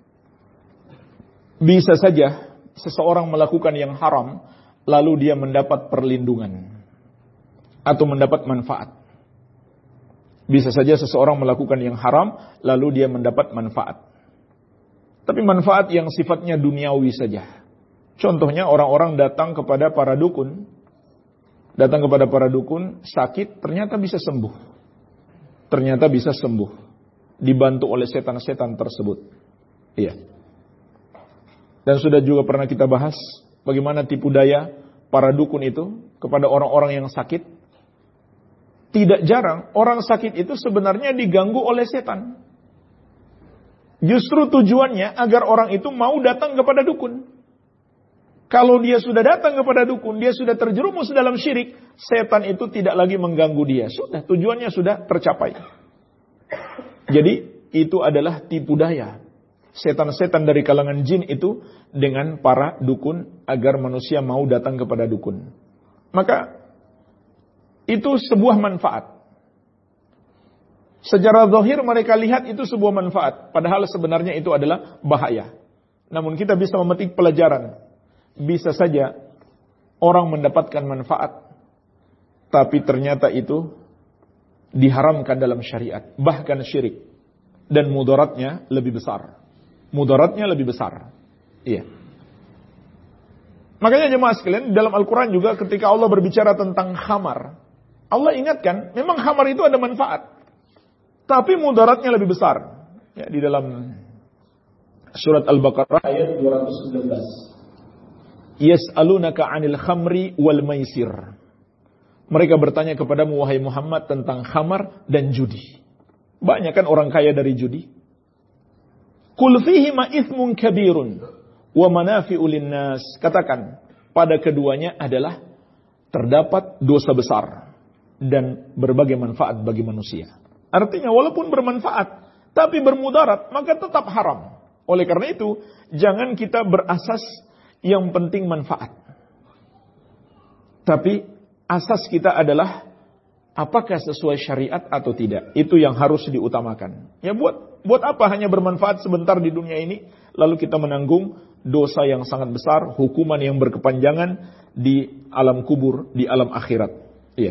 Bisa saja seseorang melakukan yang haram, lalu dia mendapat perlindungan atau mendapat manfaat. Bisa saja seseorang melakukan yang haram, lalu dia mendapat manfaat. Tapi manfaat yang sifatnya duniawi saja. Contohnya orang-orang datang kepada para dukun, datang kepada para dukun, sakit, ternyata bisa sembuh. Ternyata bisa sembuh. Dibantu oleh setan-setan tersebut. Iya. Dan sudah juga pernah kita bahas bagaimana tipu daya para dukun itu kepada orang-orang yang sakit. Tidak jarang orang sakit itu sebenarnya diganggu oleh setan. Justru tujuannya agar orang itu mau datang kepada dukun. Kalau dia sudah datang kepada dukun, dia sudah terjerumus dalam syirik, setan itu tidak lagi mengganggu dia. Sudah, tujuannya sudah tercapai. Jadi itu adalah tipu daya setan-setan dari kalangan jin itu dengan para dukun agar manusia mau datang kepada dukun. Maka itu sebuah manfaat. Secara zahir mereka lihat itu sebuah manfaat, padahal sebenarnya itu adalah bahaya. Namun kita bisa memetik pelajaran. Bisa saja orang mendapatkan manfaat, tapi ternyata itu diharamkan dalam syariat, bahkan syirik, dan mudaratnya lebih besar. Mudaratnya lebih besar. Iya. Makanya jemaah sekalian, dalam Al-Quran juga ketika Allah berbicara tentang khamar, Allah ingatkan, memang khamar itu ada manfaat, tapi mudaratnya lebih besar. Ya, di dalam surat Al-Baqarah ayat dua ratus sembilan belas. Yas'alunaka 'anil khamri wal maisir. Mereka bertanya kepadamu wahai Muhammad tentang khamar dan judi. Banyak kan orang kaya dari judi. Qul fihi ma itsmun kabirun wa manafi'u linnas. Katakan, pada keduanya adalah terdapat dosa besar dan berbagai manfaat bagi manusia. Artinya walaupun bermanfaat tapi bermudarat, maka tetap haram. Oleh karena itu, jangan kita berasas yang penting manfaat. Tapi asas kita adalah apakah sesuai syariat atau tidak. Itu yang harus diutamakan. Ya buat buat apa hanya bermanfaat sebentar di dunia ini, lalu kita menanggung dosa yang sangat besar, hukuman yang berkepanjangan di alam kubur, di alam akhirat. Iya.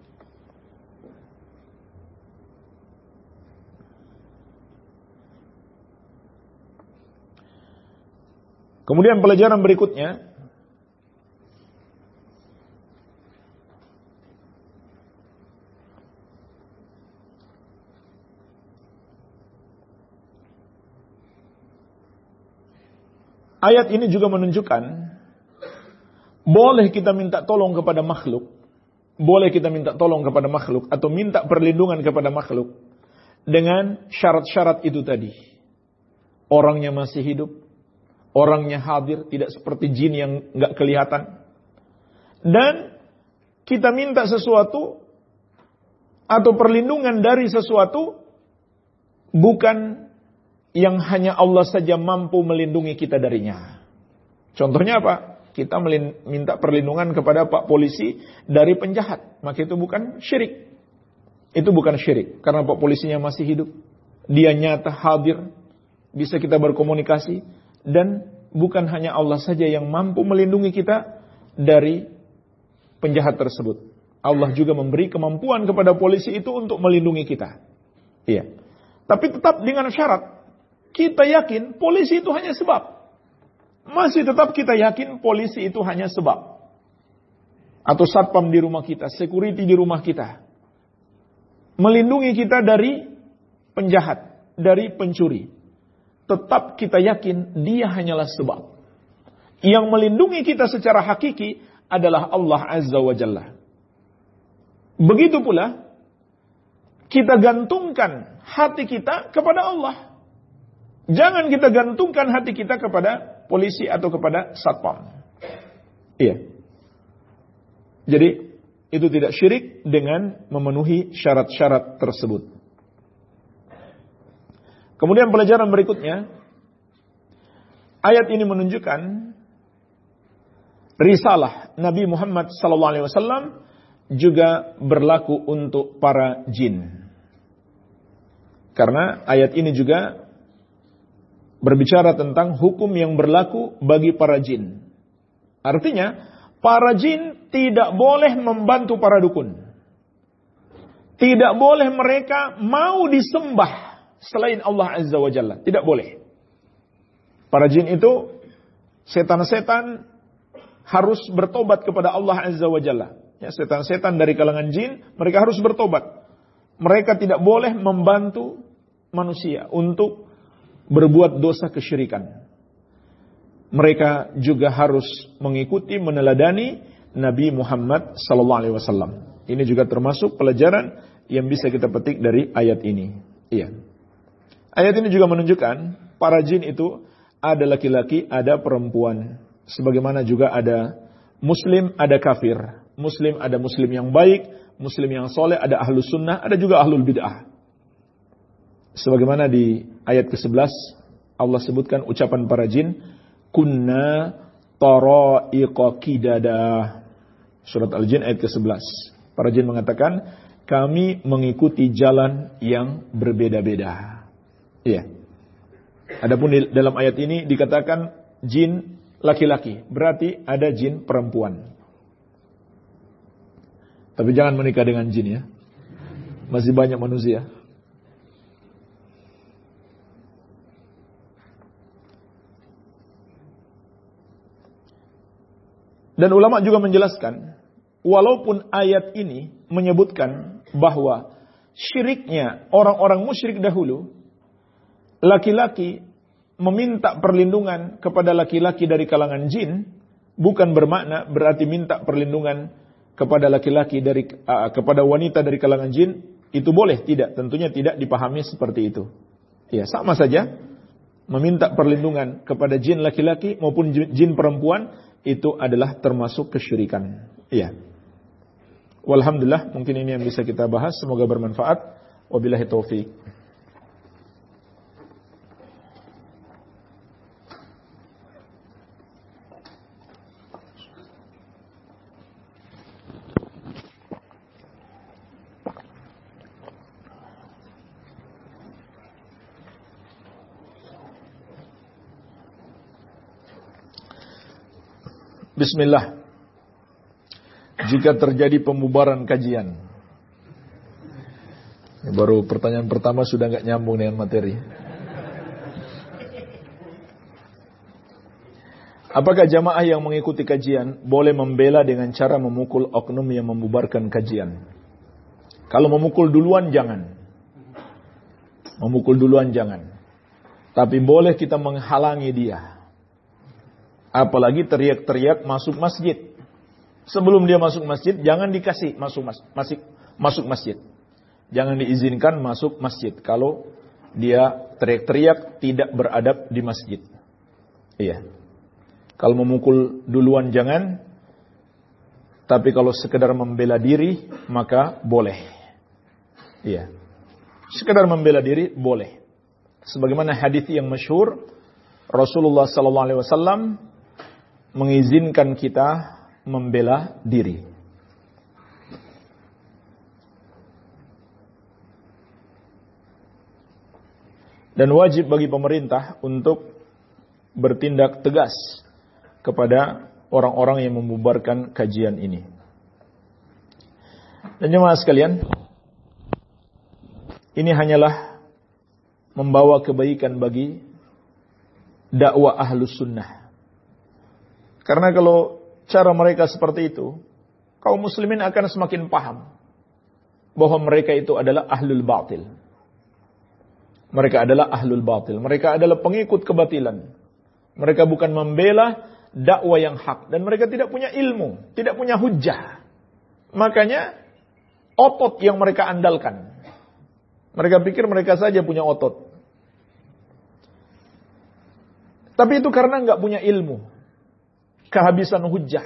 Kemudian pelajaran berikutnya, ayat ini juga menunjukkan boleh kita minta tolong kepada makhluk, boleh kita minta tolong kepada makhluk atau minta perlindungan kepada makhluk dengan syarat-syarat itu tadi. Orangnya masih hidup, orangnya hadir, tidak seperti jin yang nggak kelihatan. Dan kita minta sesuatu atau perlindungan dari sesuatu bukan yang hanya Allah saja mampu melindungi kita darinya. Contohnya apa? Kita minta perlindungan kepada Pak Polisi dari penjahat. Maka itu bukan syirik. Itu bukan syirik. Karena Pak Polisinya masih hidup. Dia nyata hadir. Bisa kita berkomunikasi. Dan bukan hanya Allah saja yang mampu melindungi kita dari penjahat tersebut. Allah juga memberi kemampuan kepada polisi itu untuk melindungi kita. Iya. Tapi tetap dengan syarat. Kita yakin polisi itu hanya sebab. Masih tetap kita yakin polisi itu hanya sebab. Atau satpam di rumah kita, security di rumah kita. Melindungi kita dari penjahat, dari pencuri. Tetap kita yakin dia hanyalah sebab. Yang melindungi kita secara hakiki adalah Allah Azza wa Jalla. Begitu pula kita gantungkan hati kita kepada Allah. Jangan kita gantungkan hati kita kepada polisi atau kepada satpam. Iya. Jadi itu tidak syirik dengan memenuhi syarat-syarat tersebut. Kemudian pelajaran berikutnya, ayat ini menunjukkan risalah Nabi Muhammad sallallahu alaihi wasallam juga berlaku untuk para jin. Karena ayat ini juga berbicara tentang hukum yang berlaku bagi para jin. Artinya, para jin tidak boleh membantu para dukun. Tidak boleh mereka mau disembah selain Allah Azza wa Jalla. Tidak boleh. Para jin itu, setan-setan harus bertobat kepada Allah Azza wa Jalla. Ya, setan-setan dari kalangan jin, mereka harus bertobat. Mereka tidak boleh membantu manusia untuk berbuat dosa kesyirikan. Mereka juga harus mengikuti, meneladani Nabi Muhammad sallallahu alaihi wasallam. Ini juga termasuk pelajaran yang bisa kita petik dari ayat ini. Iya. Ayat ini juga menunjukkan para jin itu ada laki-laki, ada perempuan. Sebagaimana juga ada muslim, ada kafir. Muslim ada muslim yang baik, muslim yang soleh, ada ahlus sunnah, ada juga ahlul bid'ah. Sebagaimana di ayat kesebelas Allah sebutkan ucapan para jin, kunna tara'iqa qidada. Surat Al-Jin ayat kesebelas. Para jin mengatakan, kami mengikuti jalan yang berbeda-beda. Iya. Adapun di dalam ayat ini dikatakan jin laki-laki, berarti ada jin perempuan. Tapi jangan menikah dengan jin ya. Masih banyak manusia. Dan ulama juga menjelaskan, walaupun ayat ini menyebutkan bahwa syiriknya orang-orang musyrik dahulu, laki-laki meminta perlindungan kepada laki-laki dari kalangan jin, bukan bermakna berarti minta perlindungan kepada laki-laki dari uh, kepada wanita dari kalangan jin, itu boleh, tidak, tentunya tidak dipahami seperti itu. Ya, sama saja meminta perlindungan kepada jin laki-laki maupun jin perempuan itu adalah termasuk kesyirikan. Iya. Walhamdulillah, mungkin ini yang bisa kita bahas, semoga bermanfaat. Wabillahi taufik. Bismillah. Jika terjadi pembubaran kajian. Ini baru pertanyaan pertama sudah nggak nyambung dengan materi. Apakah jamaah yang mengikuti kajian boleh membela dengan cara memukul oknum yang membubarkan kajian? Kalau memukul duluan jangan. Memukul duluan jangan. Tapi boleh kita menghalangi dia. Apalagi teriak-teriak masuk masjid. Sebelum dia masuk masjid, jangan dikasih masuk mas, masih, masuk masjid. Jangan diizinkan masuk masjid kalau dia teriak-teriak tidak beradab di masjid. Iya. Kalau memukul duluan jangan. Tapi kalau sekedar membela diri, maka boleh. Iya. Sekedar membela diri boleh. Sebagaimana hadis yang masyhur, Rasulullah sallallahu alaihi wasallam mengizinkan kita membela diri. Dan wajib bagi pemerintah untuk bertindak tegas kepada orang-orang yang membubarkan kajian ini. Dan jemaah sekalian, ini hanyalah membawa kebaikan bagi dakwah ahlus sunnah. Karena kalau cara mereka seperti itu, kaum muslimin akan semakin paham bahwa mereka itu adalah ahlul batil. Mereka adalah ahlul batil. Mereka adalah pengikut kebatilan. Mereka bukan membela dakwah yang hak. Dan mereka tidak punya ilmu, tidak punya hujjah. Makanya otot yang mereka andalkan. Mereka pikir mereka saja punya otot. Tapi itu karena nggak punya ilmu. Kehabisan hujjah.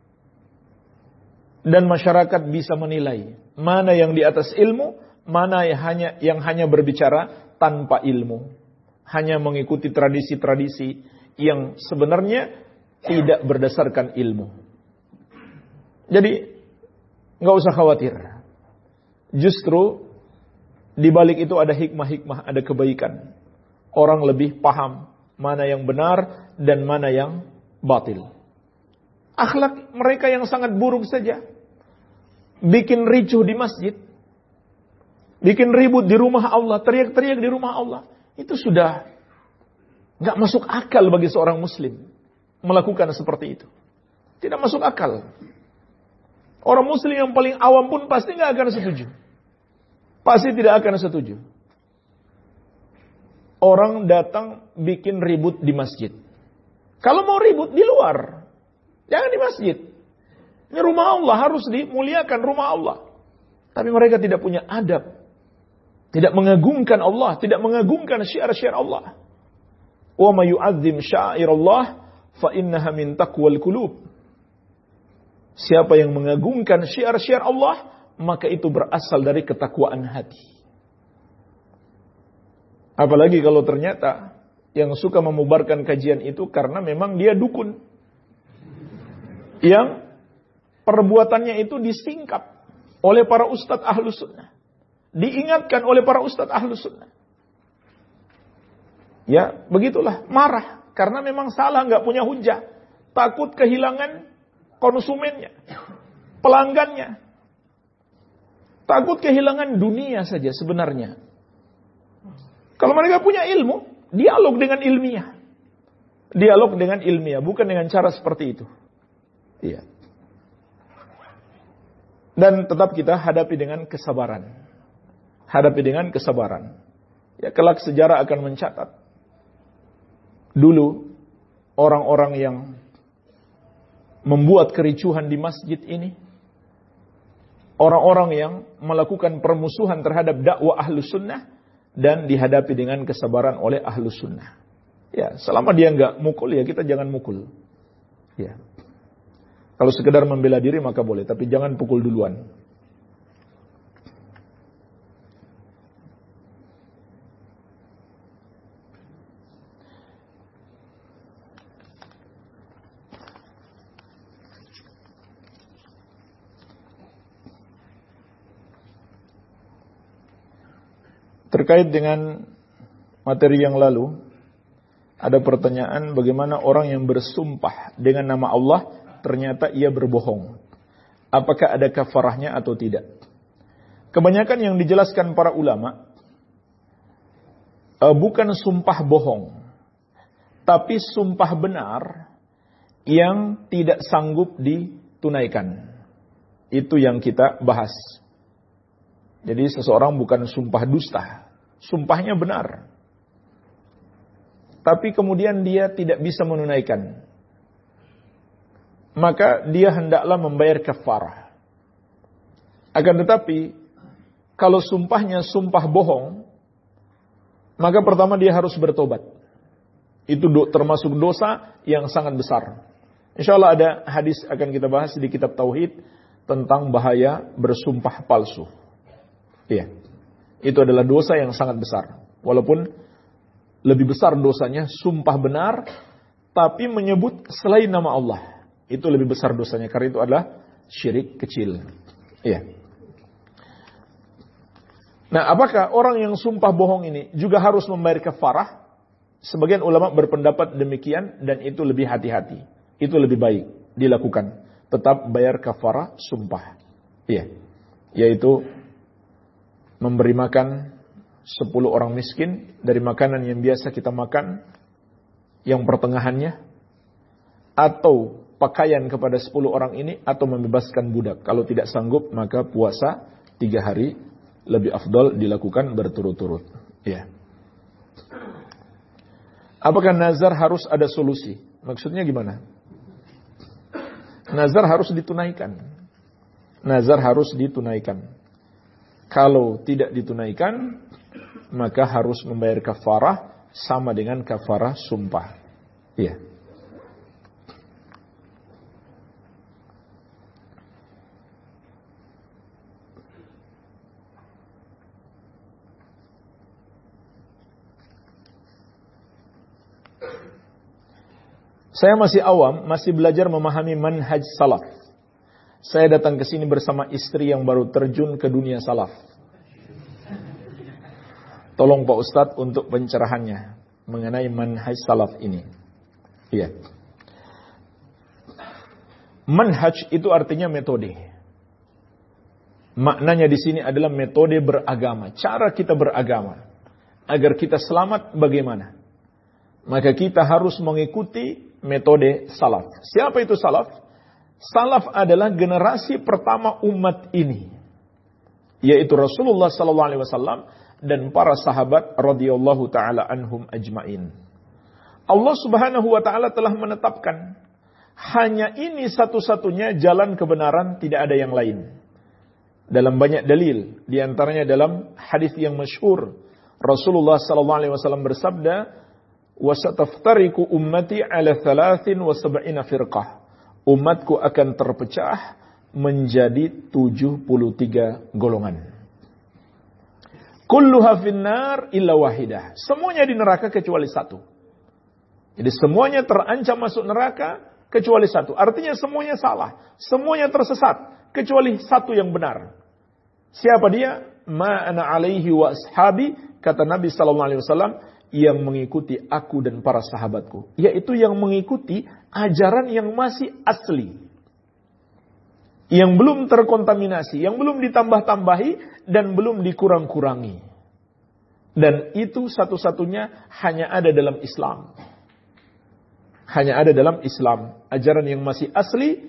Dan masyarakat bisa menilai mana yang di atas ilmu, mana yang hanya yang hanya berbicara tanpa ilmu, hanya mengikuti tradisi-tradisi yang sebenarnya tidak berdasarkan ilmu. Jadi nggak usah khawatir. Justru di balik itu ada hikmah-hikmah, ada kebaikan. Orang lebih paham mana yang benar dan mana yang batil. Akhlak mereka yang sangat buruk saja, bikin ricuh di masjid, bikin ribut di rumah Allah, teriak-teriak di rumah Allah. Itu sudah gak masuk akal bagi seorang muslim melakukan seperti itu. Tidak masuk akal. Orang muslim yang paling awam pun pasti gak akan setuju. Pasti tidak akan setuju. Orang datang bikin ribut di masjid. Kalau mau ribut di luar, jangan di masjid. Ini rumah Allah, harus dimuliakan rumah Allah. Tapi mereka tidak punya adab. Tidak mengagungkan Allah, tidak mengagungkan syiar-syiar Allah. Wa may yu'azzim sya'airallah fa innaha min taqwal qulub. Siapa yang mengagungkan syiar-syiar Allah, maka itu berasal dari ketakwaan hati. Apalagi kalau ternyata yang suka memubarkan kajian itu karena memang dia dukun. Yang perbuatannya itu disingkap oleh para ustadz ahlus sunnah. Diingatkan oleh para ustadz ahlus sunnah. Ya, begitulah. Marah. Karena memang salah, nggak punya hujah. Takut kehilangan konsumennya. Pelanggannya. Takut kehilangan dunia saja sebenarnya. Kalau mereka punya ilmu, dialog dengan ilmiah. Dialog dengan ilmiah, bukan dengan cara seperti itu. Iya. Dan tetap kita hadapi dengan kesabaran. Hadapi dengan kesabaran. Ya, kelak sejarah akan mencatat. Dulu orang-orang yang membuat kericuhan di masjid ini, orang-orang yang melakukan permusuhan terhadap dakwah Ahlus Sunnah, dan dihadapi dengan kesabaran oleh Ahlus Sunnah. Ya, selama dia enggak mukul, ya kita jangan mukul. Ya. Kalau sekedar membela diri maka boleh, tapi jangan pukul duluan. Terkait dengan materi yang lalu, ada pertanyaan bagaimana orang yang bersumpah dengan nama Allah ternyata ia berbohong. Apakah ada kafarahnya atau tidak? Kebanyakan yang dijelaskan para ulama bukan sumpah bohong, tapi sumpah benar yang tidak sanggup ditunaikan. Itu yang kita bahas. Jadi seseorang bukan sumpah dusta, sumpahnya benar, tapi kemudian dia tidak bisa menunaikan, maka dia hendaklah membayar kafarah. Akan tetapi kalau sumpahnya sumpah bohong, maka pertama dia harus bertobat. Itu do, termasuk dosa yang sangat besar. Insyaallah ada hadis akan kita bahas di kitab Tauhid tentang bahaya bersumpah palsu. Iya. Itu adalah dosa yang sangat besar. Walaupun lebih besar dosanya sumpah benar tapi menyebut selain nama Allah. Itu lebih besar dosanya karena itu adalah syirik kecil. Iya. Nah, apakah orang yang sumpah bohong ini juga harus membayar kafarah? Sebagian ulama berpendapat demikian dan itu lebih hati-hati. Itu lebih baik dilakukan. Tetap bayar kafarah sumpah. Iya. Yaitu memberi makan sepuluh orang miskin dari makanan yang biasa kita makan, yang pertengahannya, atau pakaian kepada sepuluh orang ini, atau membebaskan budak. Kalau tidak sanggup, maka puasa tiga hari lebih afdal dilakukan berturut-turut. Ya. Apakah nazar harus ada solusi? Maksudnya gimana? Nazar harus ditunaikan. Nazar harus ditunaikan. Kalau tidak ditunaikan, maka harus membayar kafarah sama dengan kafarah sumpah. Iya. Saya masih awam, masih belajar memahami manhaj salaf. Saya datang ke sini bersama istri yang baru terjun ke dunia salaf. Tolong Pak Ustadz untuk pencerahannya mengenai manhaj salaf ini. Iya. Manhaj itu artinya metode. Maknanya di sini adalah metode beragama, cara kita beragama. Agar kita selamat bagaimana? Maka kita harus mengikuti metode salaf. Siapa itu salaf? Salaf adalah generasi pertama umat ini, yaitu Rasulullah sallallahu alaihi wasallam dan para sahabat radhiyallahu taala anhum ajmain. Allah Subhanahu wa taala telah menetapkan hanya ini satu-satunya jalan kebenaran, tidak ada yang lain. Dalam banyak dalil, di antaranya dalam hadis yang masyhur, Rasulullah sallallahu alaihi wasallam bersabda, "Wa sataftariqu ummati ala thalathin wa sab'ina firqah." Umatku akan terpecah menjadi tujuh puluh tiga golongan. Kulluha finnar illa wahidah. Semuanya di neraka kecuali satu. Jadi semuanya terancam masuk neraka kecuali satu. Artinya semuanya salah. Semuanya tersesat kecuali satu yang benar. Siapa dia? Ma ana alaihi wa ashabi, kata Nabi sallallahu alaihi wasallam, yang mengikuti aku dan para sahabatku, yaitu yang mengikuti ajaran yang masih asli, yang belum terkontaminasi, yang belum ditambah-tambahi dan belum dikurang-kurangi. Dan itu satu-satunya hanya ada dalam Islam. Hanya ada dalam Islam, ajaran yang masih asli,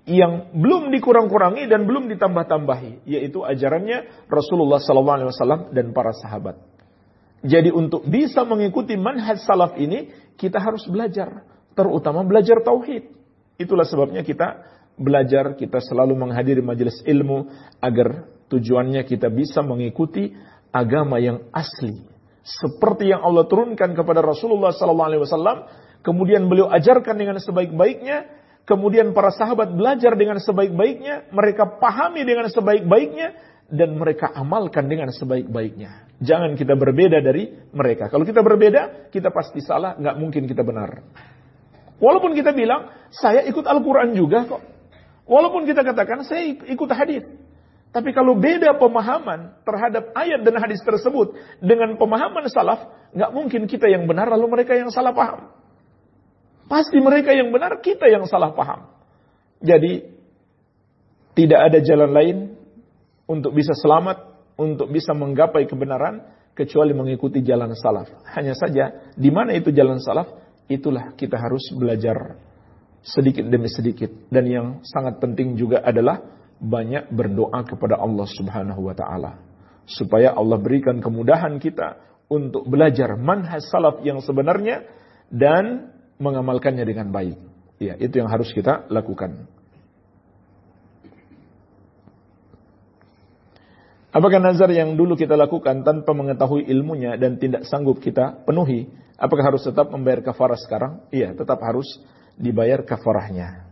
yang belum dikurang-kurangi dan belum ditambah-tambahi, yaitu ajarannya Rasulullah sallallahu alaihi wasallam dan para sahabat. Jadi untuk bisa mengikuti manhaj salaf ini, kita harus belajar, terutama belajar tauhid. Itulah sebabnya kita belajar, kita selalu menghadiri majelis ilmu agar tujuannya kita bisa mengikuti agama yang asli, seperti yang Allah turunkan kepada Rasulullah sallallahu alaihi wasallam, kemudian beliau ajarkan dengan sebaik-baiknya. Kemudian para sahabat belajar dengan sebaik-baiknya, mereka pahami dengan sebaik-baiknya, dan mereka amalkan dengan sebaik-baiknya. Jangan kita berbeda dari mereka. Kalau kita berbeda, kita pasti salah, nggak mungkin kita benar. Walaupun kita bilang, saya ikut Al-Quran juga kok. Walaupun kita katakan, saya ikut hadis. Tapi kalau beda pemahaman terhadap ayat dan hadis tersebut dengan pemahaman salaf, nggak mungkin kita yang benar lalu mereka yang salah paham. Pasti mereka yang benar, kita yang salah paham. Jadi, tidak ada jalan lain untuk bisa selamat, untuk bisa menggapai kebenaran, kecuali mengikuti jalan salaf. Hanya saja, di mana itu jalan salaf, itulah kita harus belajar sedikit demi sedikit. Dan yang sangat penting juga adalah banyak berdoa kepada Allah Subhanahu wa Ta'ala, supaya Allah berikan kemudahan kita untuk belajar manhaj salaf yang sebenarnya dan mengamalkannya dengan baik. Ya, itu yang harus kita lakukan. Apakah nazar yang dulu kita lakukan tanpa mengetahui ilmunya dan tidak sanggup kita penuhi, apakah harus tetap membayar kafarah sekarang? Iya, tetap harus dibayar kafarahnya.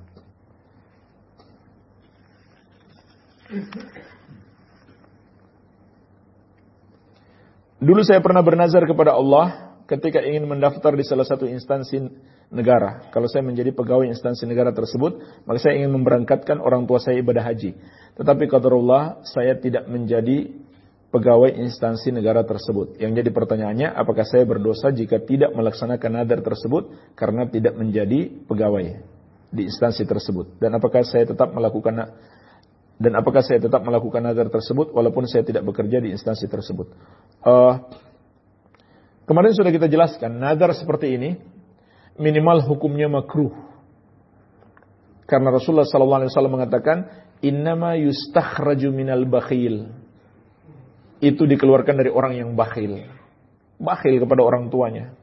Dulu saya pernah bernazar kepada Allah ketika ingin mendaftar di salah satu instansi negara. Kalau saya menjadi pegawai instansi negara tersebut, maka saya ingin memberangkatkan orang tua saya ibadah haji. Tetapi qadarullah, saya tidak menjadi pegawai instansi negara tersebut. Yang jadi pertanyaannya, apakah saya berdosa jika tidak melaksanakan nadar tersebut karena tidak menjadi pegawai di instansi tersebut? Dan apakah saya tetap melakukan dan apakah saya tetap melakukan nadar tersebut walaupun saya tidak bekerja di instansi tersebut? Uh, Kemarin sudah kita jelaskan, nadar seperti ini minimal hukumnya makruh. Karena Rasulullah sallallahu alaihi wasallam mengatakan, "Innama yustakhraju minal bakhil." Itu dikeluarkan dari orang yang bakhil. Bakhil kepada orang tuanya.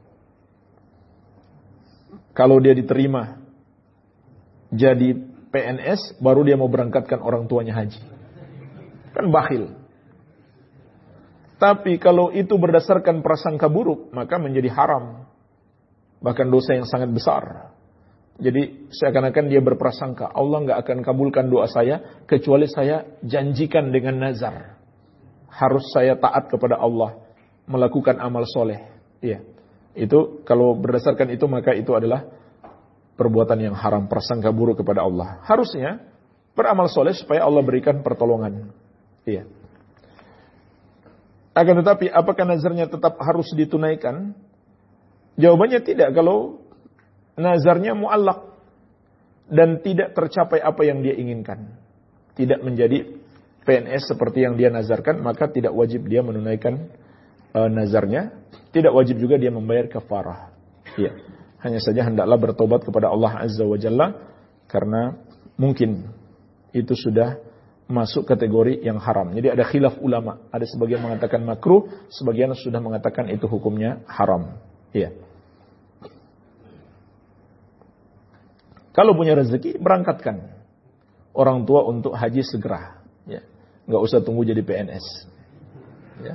Kalau dia diterima jadi P N S, baru dia mau berangkatkan orang tuanya haji. Kan bakhil. Tapi kalau itu berdasarkan prasangka buruk, maka menjadi haram. Bahkan dosa yang sangat besar. Jadi seakan-akan dia berprasangka, Allah nggak akan kabulkan doa saya, kecuali saya janjikan dengan nazar. Harus saya taat kepada Allah, melakukan amal soleh. Iya. Itu kalau berdasarkan itu, maka itu adalah perbuatan yang haram, prasangka buruk kepada Allah. Harusnya beramal soleh supaya Allah berikan pertolongan. Iya. Akan tetapi, apakah nazarnya tetap harus ditunaikan? Jawabannya tidak, kalau nazarnya mu'allaq dan tidak tercapai apa yang dia inginkan. Tidak menjadi P N S seperti yang dia nazarkan, maka tidak wajib dia menunaikan uh, nazarnya. Tidak wajib juga dia membayar kafarah. Ya. Hanya saja hendaklah bertobat kepada Allah Azza wa Jalla, karena mungkin itu sudah masuk kategori yang haram. Jadi ada khilaf ulama. Ada sebagian mengatakan makruh, sebagian sudah mengatakan itu hukumnya haram. Iya. Kalau punya rezeki, berangkatkan orang tua untuk haji segera. Ya. Nggak usah tunggu jadi P N S. Ya.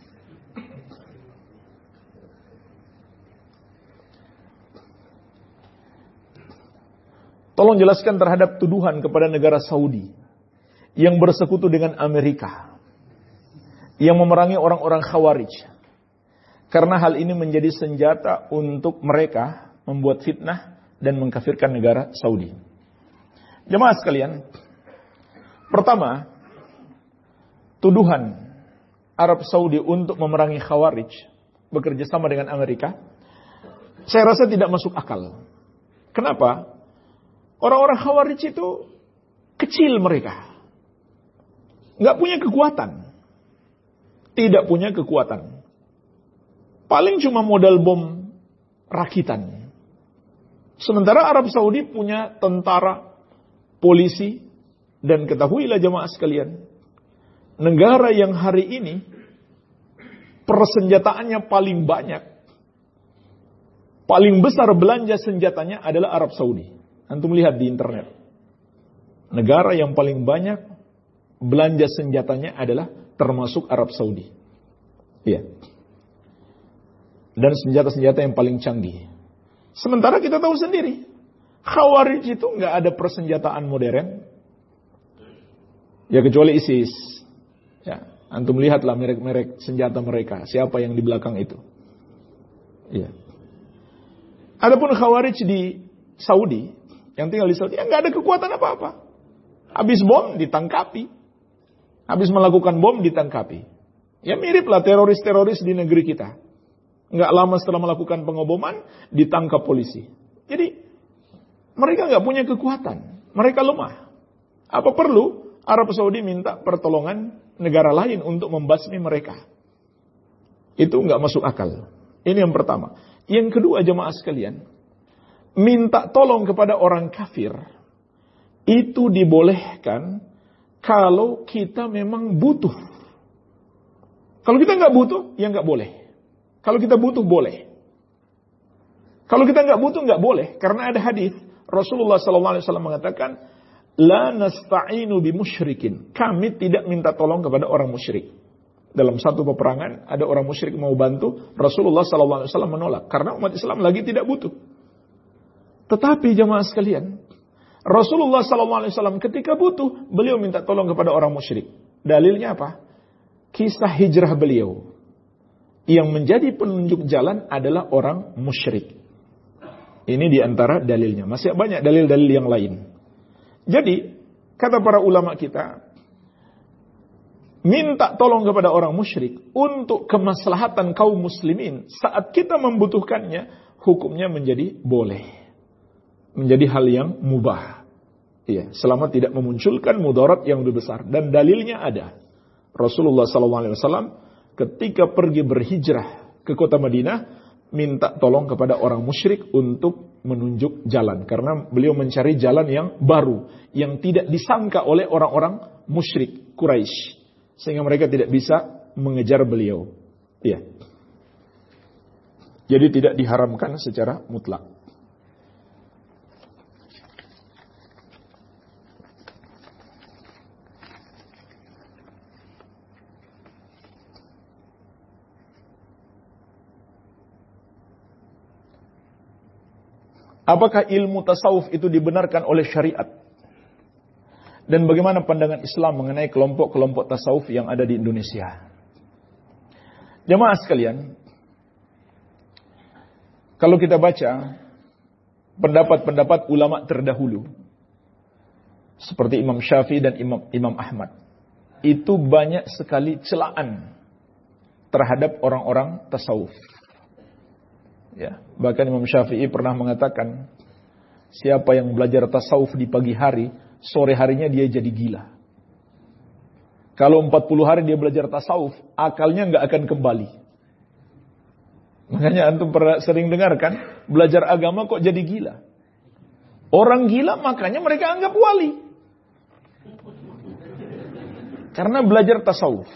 Tolong jelaskan terhadap tuduhan kepada negara Saudi yang bersekutu dengan Amerika, yang memerangi orang-orang Khawarij. Karena hal ini menjadi senjata untuk mereka membuat fitnah dan mengkafirkan negara Saudi. Jemaah sekalian, pertama, tuduhan Arab Saudi untuk memerangi Khawarij bekerja sama dengan Amerika, saya rasa tidak masuk akal. Kenapa? Orang-orang Khawarij itu kecil mereka. Nggak punya kekuatan. Tidak punya kekuatan. Paling cuma modal bom rakitan. Sementara Arab Saudi punya tentara, polisi, dan ketahuilah jemaah sekalian, negara yang hari ini persenjataannya paling banyak, paling besar belanja senjatanya adalah Arab Saudi. Antum lihat di internet. Negara yang paling banyak belanja senjatanya adalah termasuk Arab Saudi. Iya. Dan senjata-senjata yang paling canggih. Sementara kita tahu sendiri, Khawarij itu nggak ada persenjataan modern. Ya kecuali ISIS. Ya, antum lihatlah merek-merek senjata mereka, siapa yang di belakang itu. Iya. Adapun Khawarij di Saudi, yang tinggal di Saudi, ya nggak ada kekuatan apa-apa. Habis bom ditangkapi, habis melakukan bom ditangkapi. Ya miriplah teroris-teroris di negeri kita. Nggak lama setelah melakukan pengoboman, ditangkap polisi. Jadi mereka nggak punya kekuatan, mereka lemah. Apa perlu Arab Saudi minta pertolongan negara lain untuk membasmi mereka? Itu nggak masuk akal. Ini yang pertama. Yang kedua jemaah sekalian, minta tolong kepada orang kafir itu dibolehkan kalau kita memang butuh. Kalau kita nggak butuh, ya nggak boleh. Kalau kita butuh, boleh. Kalau kita nggak butuh, nggak boleh. Karena ada hadis Rasulullah sallallahu alaihi wasallam mengatakan, la nasta'inu bimusyrikin. Kami tidak minta tolong kepada orang musyrik. Dalam satu peperangan, ada orang musyrik mau bantu, Rasulullah sallallahu alaihi wasallam menolak. Karena umat Islam lagi tidak butuh. Tetapi jemaah sekalian, Rasulullah sallallahu alaihi wasallam ketika butuh, beliau minta tolong kepada orang musyrik. Dalilnya apa? Kisah hijrah beliau. Yang menjadi penunjuk jalan adalah orang musyrik. Ini diantara dalilnya. Masih banyak dalil-dalil yang lain. Jadi, kata para ulama kita, minta tolong kepada orang musyrik untuk kemaslahatan kaum muslimin saat kita membutuhkannya, hukumnya menjadi boleh. Menjadi hal yang mubah. Iya, selama tidak memunculkan mudarat yang lebih besar. Dan dalilnya ada. Rasulullah sallallahu alaihi wasallam ketika pergi berhijrah ke kota Madinah, minta tolong kepada orang musyrik untuk menunjuk jalan. Karena beliau mencari jalan yang baru, yang tidak disangka oleh orang-orang musyrik Quraisy, sehingga mereka tidak bisa mengejar beliau. Iya. Jadi tidak diharamkan secara mutlak. Apakah ilmu tasawuf itu dibenarkan oleh syariat? Dan bagaimana pandangan Islam mengenai kelompok-kelompok tasawuf yang ada di Indonesia? Jemaah sekalian, kalau kita baca pendapat-pendapat ulama terdahulu, seperti Imam Syafi'i dan Imam, Imam Ahmad, itu banyak sekali celaan terhadap orang-orang tasawuf. Ya, bahkan Imam Syafi'i pernah mengatakan, siapa yang belajar tasawuf di pagi hari, sore harinya dia jadi gila. Kalau empat puluh hari dia belajar tasawuf, akalnya nggak akan kembali. Makanya antum pernah sering dengar kan, belajar agama kok jadi gila. Orang gila makanya mereka anggap wali. Karena belajar tasawuf.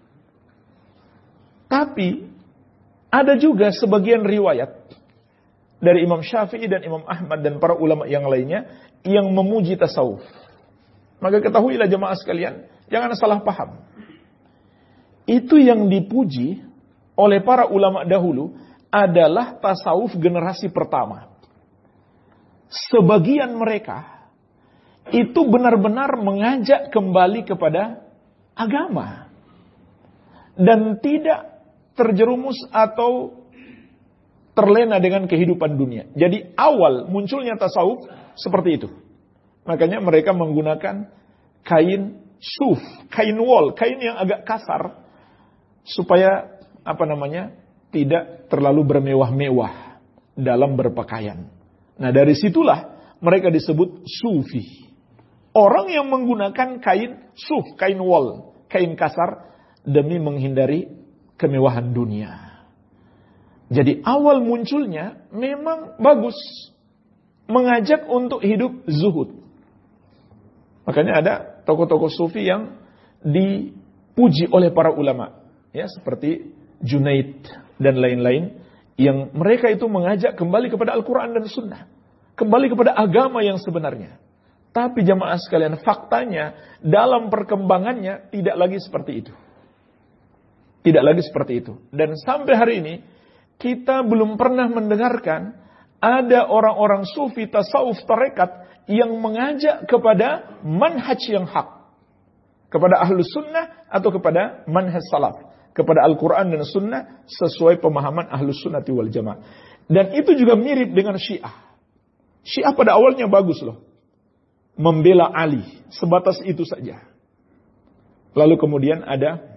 Tapi ada juga sebagian riwayat dari Imam Syafi'i dan Imam Ahmad dan para ulama yang lainnya yang memuji tasawuf. Maka ketahuilah jemaah sekalian, jangan salah paham. Itu yang dipuji oleh para ulama dahulu adalah tasawuf generasi pertama. Sebagian mereka itu benar-benar mengajak kembali kepada agama. Dan tidak terjerumus atau terlena dengan kehidupan dunia. Jadi awal munculnya tasawuf seperti itu. Makanya mereka menggunakan kain suf, kain wol, kain yang agak kasar supaya apa namanya tidak terlalu bermewah-mewah dalam berpakaian. Nah dari situlah mereka disebut sufi. Orang yang menggunakan kain suf, kain wol, kain kasar demi menghindari kemewahan dunia. Jadi awal munculnya memang bagus. Mengajak untuk hidup zuhud. Makanya ada tokoh-tokoh sufi yang dipuji oleh para ulama, ya, seperti Junaid dan lain-lain, yang mereka itu mengajak kembali kepada Al-Quran dan Sunnah, kembali kepada agama yang sebenarnya. Tapi jamaah sekalian, faktanya dalam perkembangannya tidak lagi seperti itu. Tidak lagi seperti itu. Dan sampai hari ini kita belum pernah mendengarkan ada orang-orang sufi tasawuf tarekat yang mengajak kepada manhaj yang hak, kepada ahlus sunnah atau kepada manhaj salaf, kepada Al-Quran dan Sunnah sesuai pemahaman ahlus sunnati wal jamaah. Dan itu juga mirip dengan Syiah. Syiah pada awalnya bagus loh, membela Ali, sebatas itu saja. Lalu kemudian ada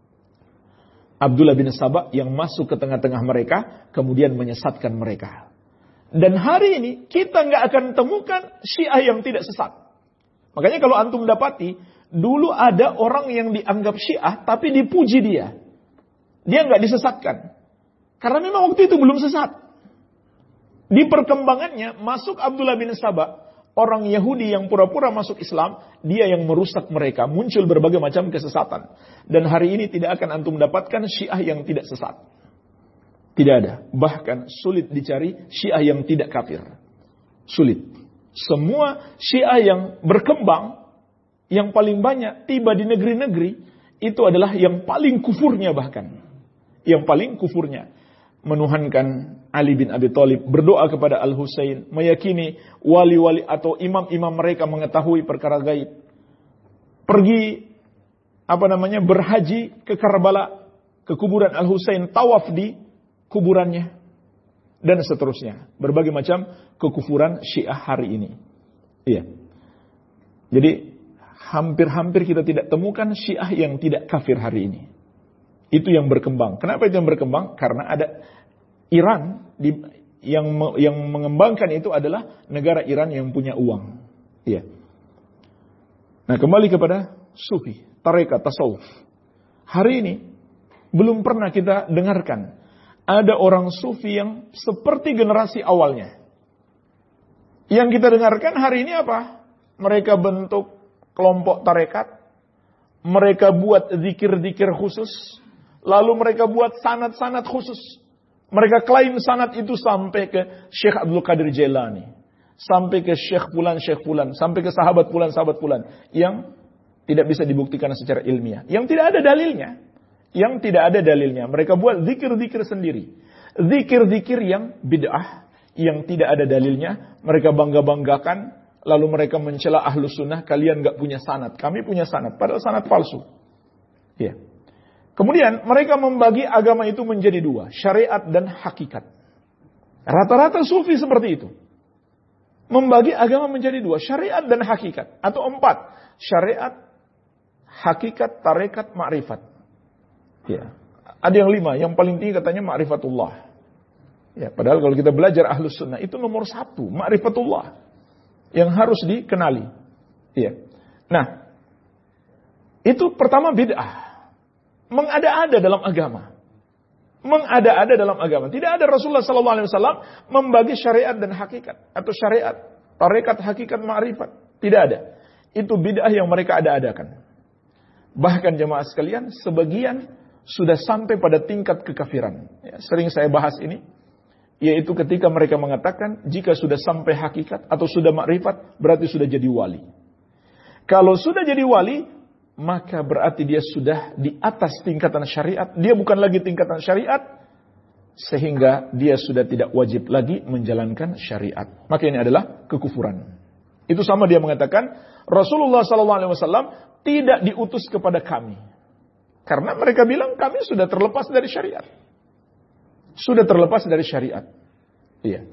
Abdullah bin Sabah yang masuk ke tengah-tengah mereka, kemudian menyesatkan mereka. Dan hari ini kita nggak akan temukan Syiah yang tidak sesat. Makanya kalau antum dapati, dulu ada orang yang dianggap Syiah tapi dipuji dia. Dia nggak disesatkan. Karena memang waktu itu belum sesat. Di perkembangannya masuk Abdullah bin Sabah, orang Yahudi yang pura-pura masuk Islam, dia yang merusak mereka, muncul berbagai macam kesesatan. Dan hari ini tidak akan antum dapatkan Syiah yang tidak sesat. Tidak ada. Bahkan sulit dicari Syiah yang tidak kafir. Sulit. Semua Syiah yang berkembang, yang paling banyak tiba di negeri-negeri, itu adalah yang paling kufurnya bahkan. Yang paling kufurnya. Menuhankan Ali bin Abi Thalib, berdoa kepada Al-Husain, meyakini wali-wali atau imam-imam mereka mengetahui perkara gaib. Pergi, apa namanya, berhaji ke Karbala, ke kuburan Al-Husain, tawaf di kuburannya, dan seterusnya. Berbagai macam kekufuran Syiah hari ini. Iya. Jadi hampir-hampir kita tidak temukan Syiah yang tidak kafir hari ini. Itu yang berkembang. Kenapa itu yang berkembang? Karena ada Iran di, yang yang mengembangkan itu adalah negara Iran yang punya uang. Iya. Nah, kembali kepada sufi, tarekat, tasawuf. Hari ini belum pernah kita dengarkan ada orang sufi yang seperti generasi awalnya. Yang kita dengarkan hari ini apa? Mereka bentuk kelompok tarekat, mereka buat zikir-zikir khusus, lalu mereka buat sanad-sanad khusus. Mereka klaim sanad itu sampai ke Syekh Abdul Qadir Jailani, sampai ke Syekh Fulan, Syekh Fulan, sampai ke sahabat Fulan, sahabat Fulan, yang tidak bisa dibuktikan secara ilmiah, yang tidak ada dalilnya. Yang tidak ada dalilnya. Mereka buat zikir-zikir sendiri. Zikir-zikir yang bid'ah, yang tidak ada dalilnya. Mereka bangga-banggakan, lalu mereka mencela ahlus sunnah, kalian gak punya sanad. Kami punya sanad, padahal sanad palsu. Ya. Kemudian mereka membagi agama itu menjadi dua, syariat dan hakikat. Rata-rata sufi seperti itu. Membagi agama menjadi dua, syariat dan hakikat. Atau empat, syariat, hakikat, tarekat, ma'rifat. Ya, ada yang lima, yang paling tinggi katanya ma'rifatullah. Ya, padahal kalau kita belajar ahlus sunnah itu nomor satu, ma'rifatullah, yang harus dikenali. Ya, nah, itu pertama bid'ah, mengada-ada dalam agama, mengada-ada dalam agama. Tidak ada Rasulullah Sallallahu Alaihi Wasallam membagi syariat dan hakikat atau syariat, tarekat, hakikat, ma'rifat. Tidak ada. Itu bid'ah yang mereka ada-adakan. Bahkan jemaah sekalian, sebagian sudah sampai pada tingkat kekafiran. Ya, sering saya bahas ini, yaitu ketika mereka mengatakan jika sudah sampai hakikat atau sudah makrifat, berarti sudah jadi wali. Kalau sudah jadi wali, maka berarti dia sudah di atas tingkatan syariat. Dia bukan lagi tingkatan syariat, sehingga dia sudah tidak wajib lagi menjalankan syariat. Maka ini adalah kekufuran. Itu sama dia mengatakan Rasulullah Sallallahu Alaihi Wasallam tidak diutus kepada kami. Karena mereka bilang kami sudah terlepas dari syariat. Sudah terlepas dari syariat. Iya.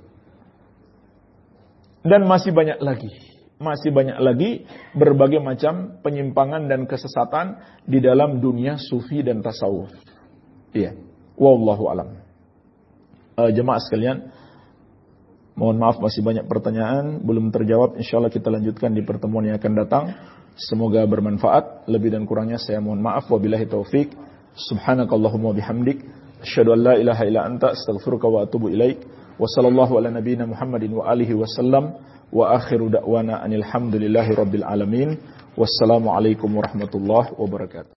Dan masih banyak lagi. Masih banyak lagi berbagai macam penyimpangan dan kesesatan di dalam dunia sufi dan tasawuf. Iya. Wallahu alam. Uh, jemaah sekalian, mohon maaf masih banyak pertanyaan belum terjawab. Insyaallah kita lanjutkan di pertemuan yang akan datang. Semoga bermanfaat. Lebih dan kurangnya saya mohon maaf. Wabillahi taufik. Subhanakallahumma bihamdik. Asyhadu an la ilaha illa anta astaghfiruka wa atubu ilaik. Wa sallallahu ala nabiyyina Muhammadin wa alihi wasallam. Wa akhiru da'wana anil hamdulillahi rabbil alamin. Wassalamualaikum warahmatullahi wabarakatuh.